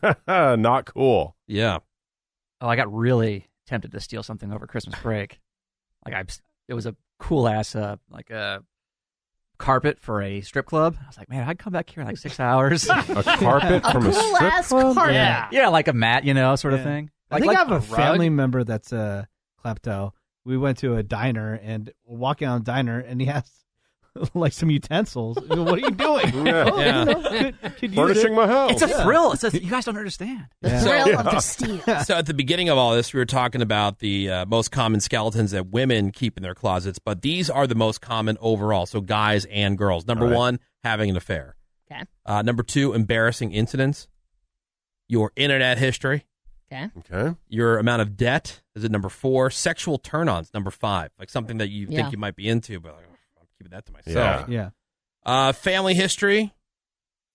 not cool. Yeah. Oh, I got really tempted to steal something over Christmas break. Like I, it was a cool ass, uh, like a carpet for a strip club. I was like, man, I'd come back here in like six hours. A carpet from a cool strip ass club? carpet. yeah, yeah, like a mat, you know, sort of Yeah. thing. I Like, think like I have a, rug. family member that's a klepto. We went to a diner and we're walking on a diner and he has like some utensils. What are you doing? Yeah. Oh, Yeah. you know, could- could use Furnishing it. my house. It's a Yeah. thrill. It's a, you guys don't understand. The Yeah. thrill Yeah. of the steal. So at the beginning of all this, we were talking about the uh, most common skeletons that women keep in their closets, but these are the most common overall. So guys and girls. Number All right. one, having an affair. Okay. Uh, number two, embarrassing incidents. Your internet history. Okay. Okay. Your amount of debt is it number four. Sexual turn-ons, number five. Like something that you Yeah. think you might be into, but like, oh, I'm keeping that to myself. Yeah. Yeah. Uh, family history.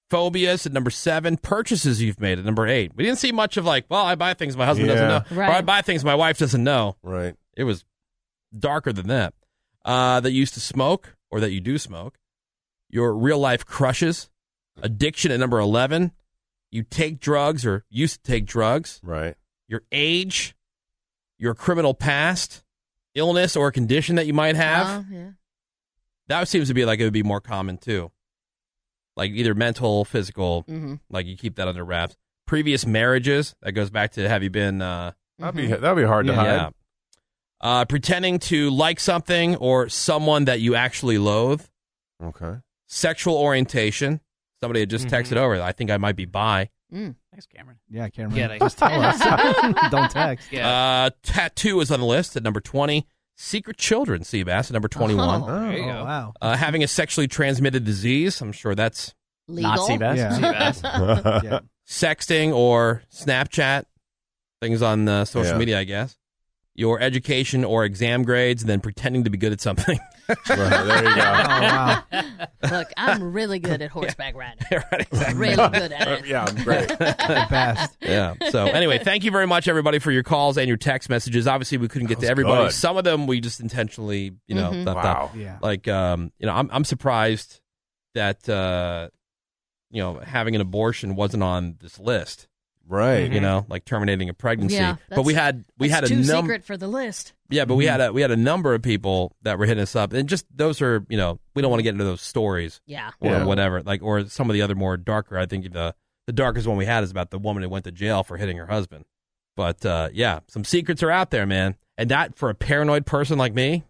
Phobias at number seven. Purchases you've made at number eight. We didn't see much of like, well, I buy things my husband Yeah. doesn't know. Right. Or I buy things my wife doesn't know. Right. It was darker than that. Uh, that you used to smoke or that you do smoke. Your real life crushes. Addiction at number eleven. You take drugs or used to take drugs. Right. Your age. Your criminal past. Illness or condition that you might have. Oh, yeah. That seems to be like it would be more common too. Like either mental, physical, Mm-hmm. like you keep that under wraps. Previous marriages, that goes back to have you been... Uh, That'd be that'd be hard to hide. yeah. Uh, pretending to like something or someone that you actually loathe. Okay. Sexual orientation. Somebody had just texted over, I think I might be bi. Mm. Thanks, Cameron. Yeah, Cameron. Kidding. Just tell us. Don't text. Uh, tattoo is on the list at number twenty. Secret children, Seabass, at number twenty-one. Oh, Oh, There you go. wow. Uh, having a sexually transmitted disease. I'm sure that's Legal. Not Seabass. Yeah. Seabass. Yeah. sexting or Snapchat. Things on uh, social Yeah. media, I guess. Your education or exam grades, and then pretending to be good at something. Right, there you go. Oh, wow. Look, I'm really good at horseback riding. Right, exactly. Really good at it. Yeah, I'm great. The best. Yeah. So anyway, thank you very much, everybody, for your calls and your text messages. Obviously, we couldn't get That to was everybody. good. Some of them we just intentionally, you know, Mhm. left Wow. out. Yeah. Like, um, you know, I'm I'm surprised that uh, you know, having an abortion wasn't on this list. Right. You know, like terminating a pregnancy. Yeah, but we that's- had we had That's a too number. secret for the list. Yeah, but we had a we had a number of people that were hitting us up, and just those are, you know, we don't want to get into those stories Yeah. or Yeah. whatever, like, or some of the other more darker. I think the the darkest one we had is about the woman who went to jail for hitting her husband. But uh, yeah, some secrets are out there, man, and that for a paranoid person like me,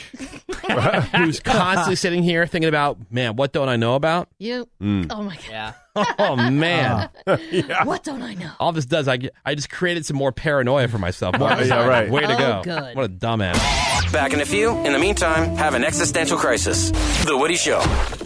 who's constantly sitting here thinking about, man, what don't I know about? You. Mm. Oh my god. Yeah. Oh man, What don't I know? all this does, I get- I just created some more paranoia for myself. Yeah, yeah, right. Way to Oh, go! good. What a dumbass. Back in a few. In the meantime, have an existential crisis. The Woody Show.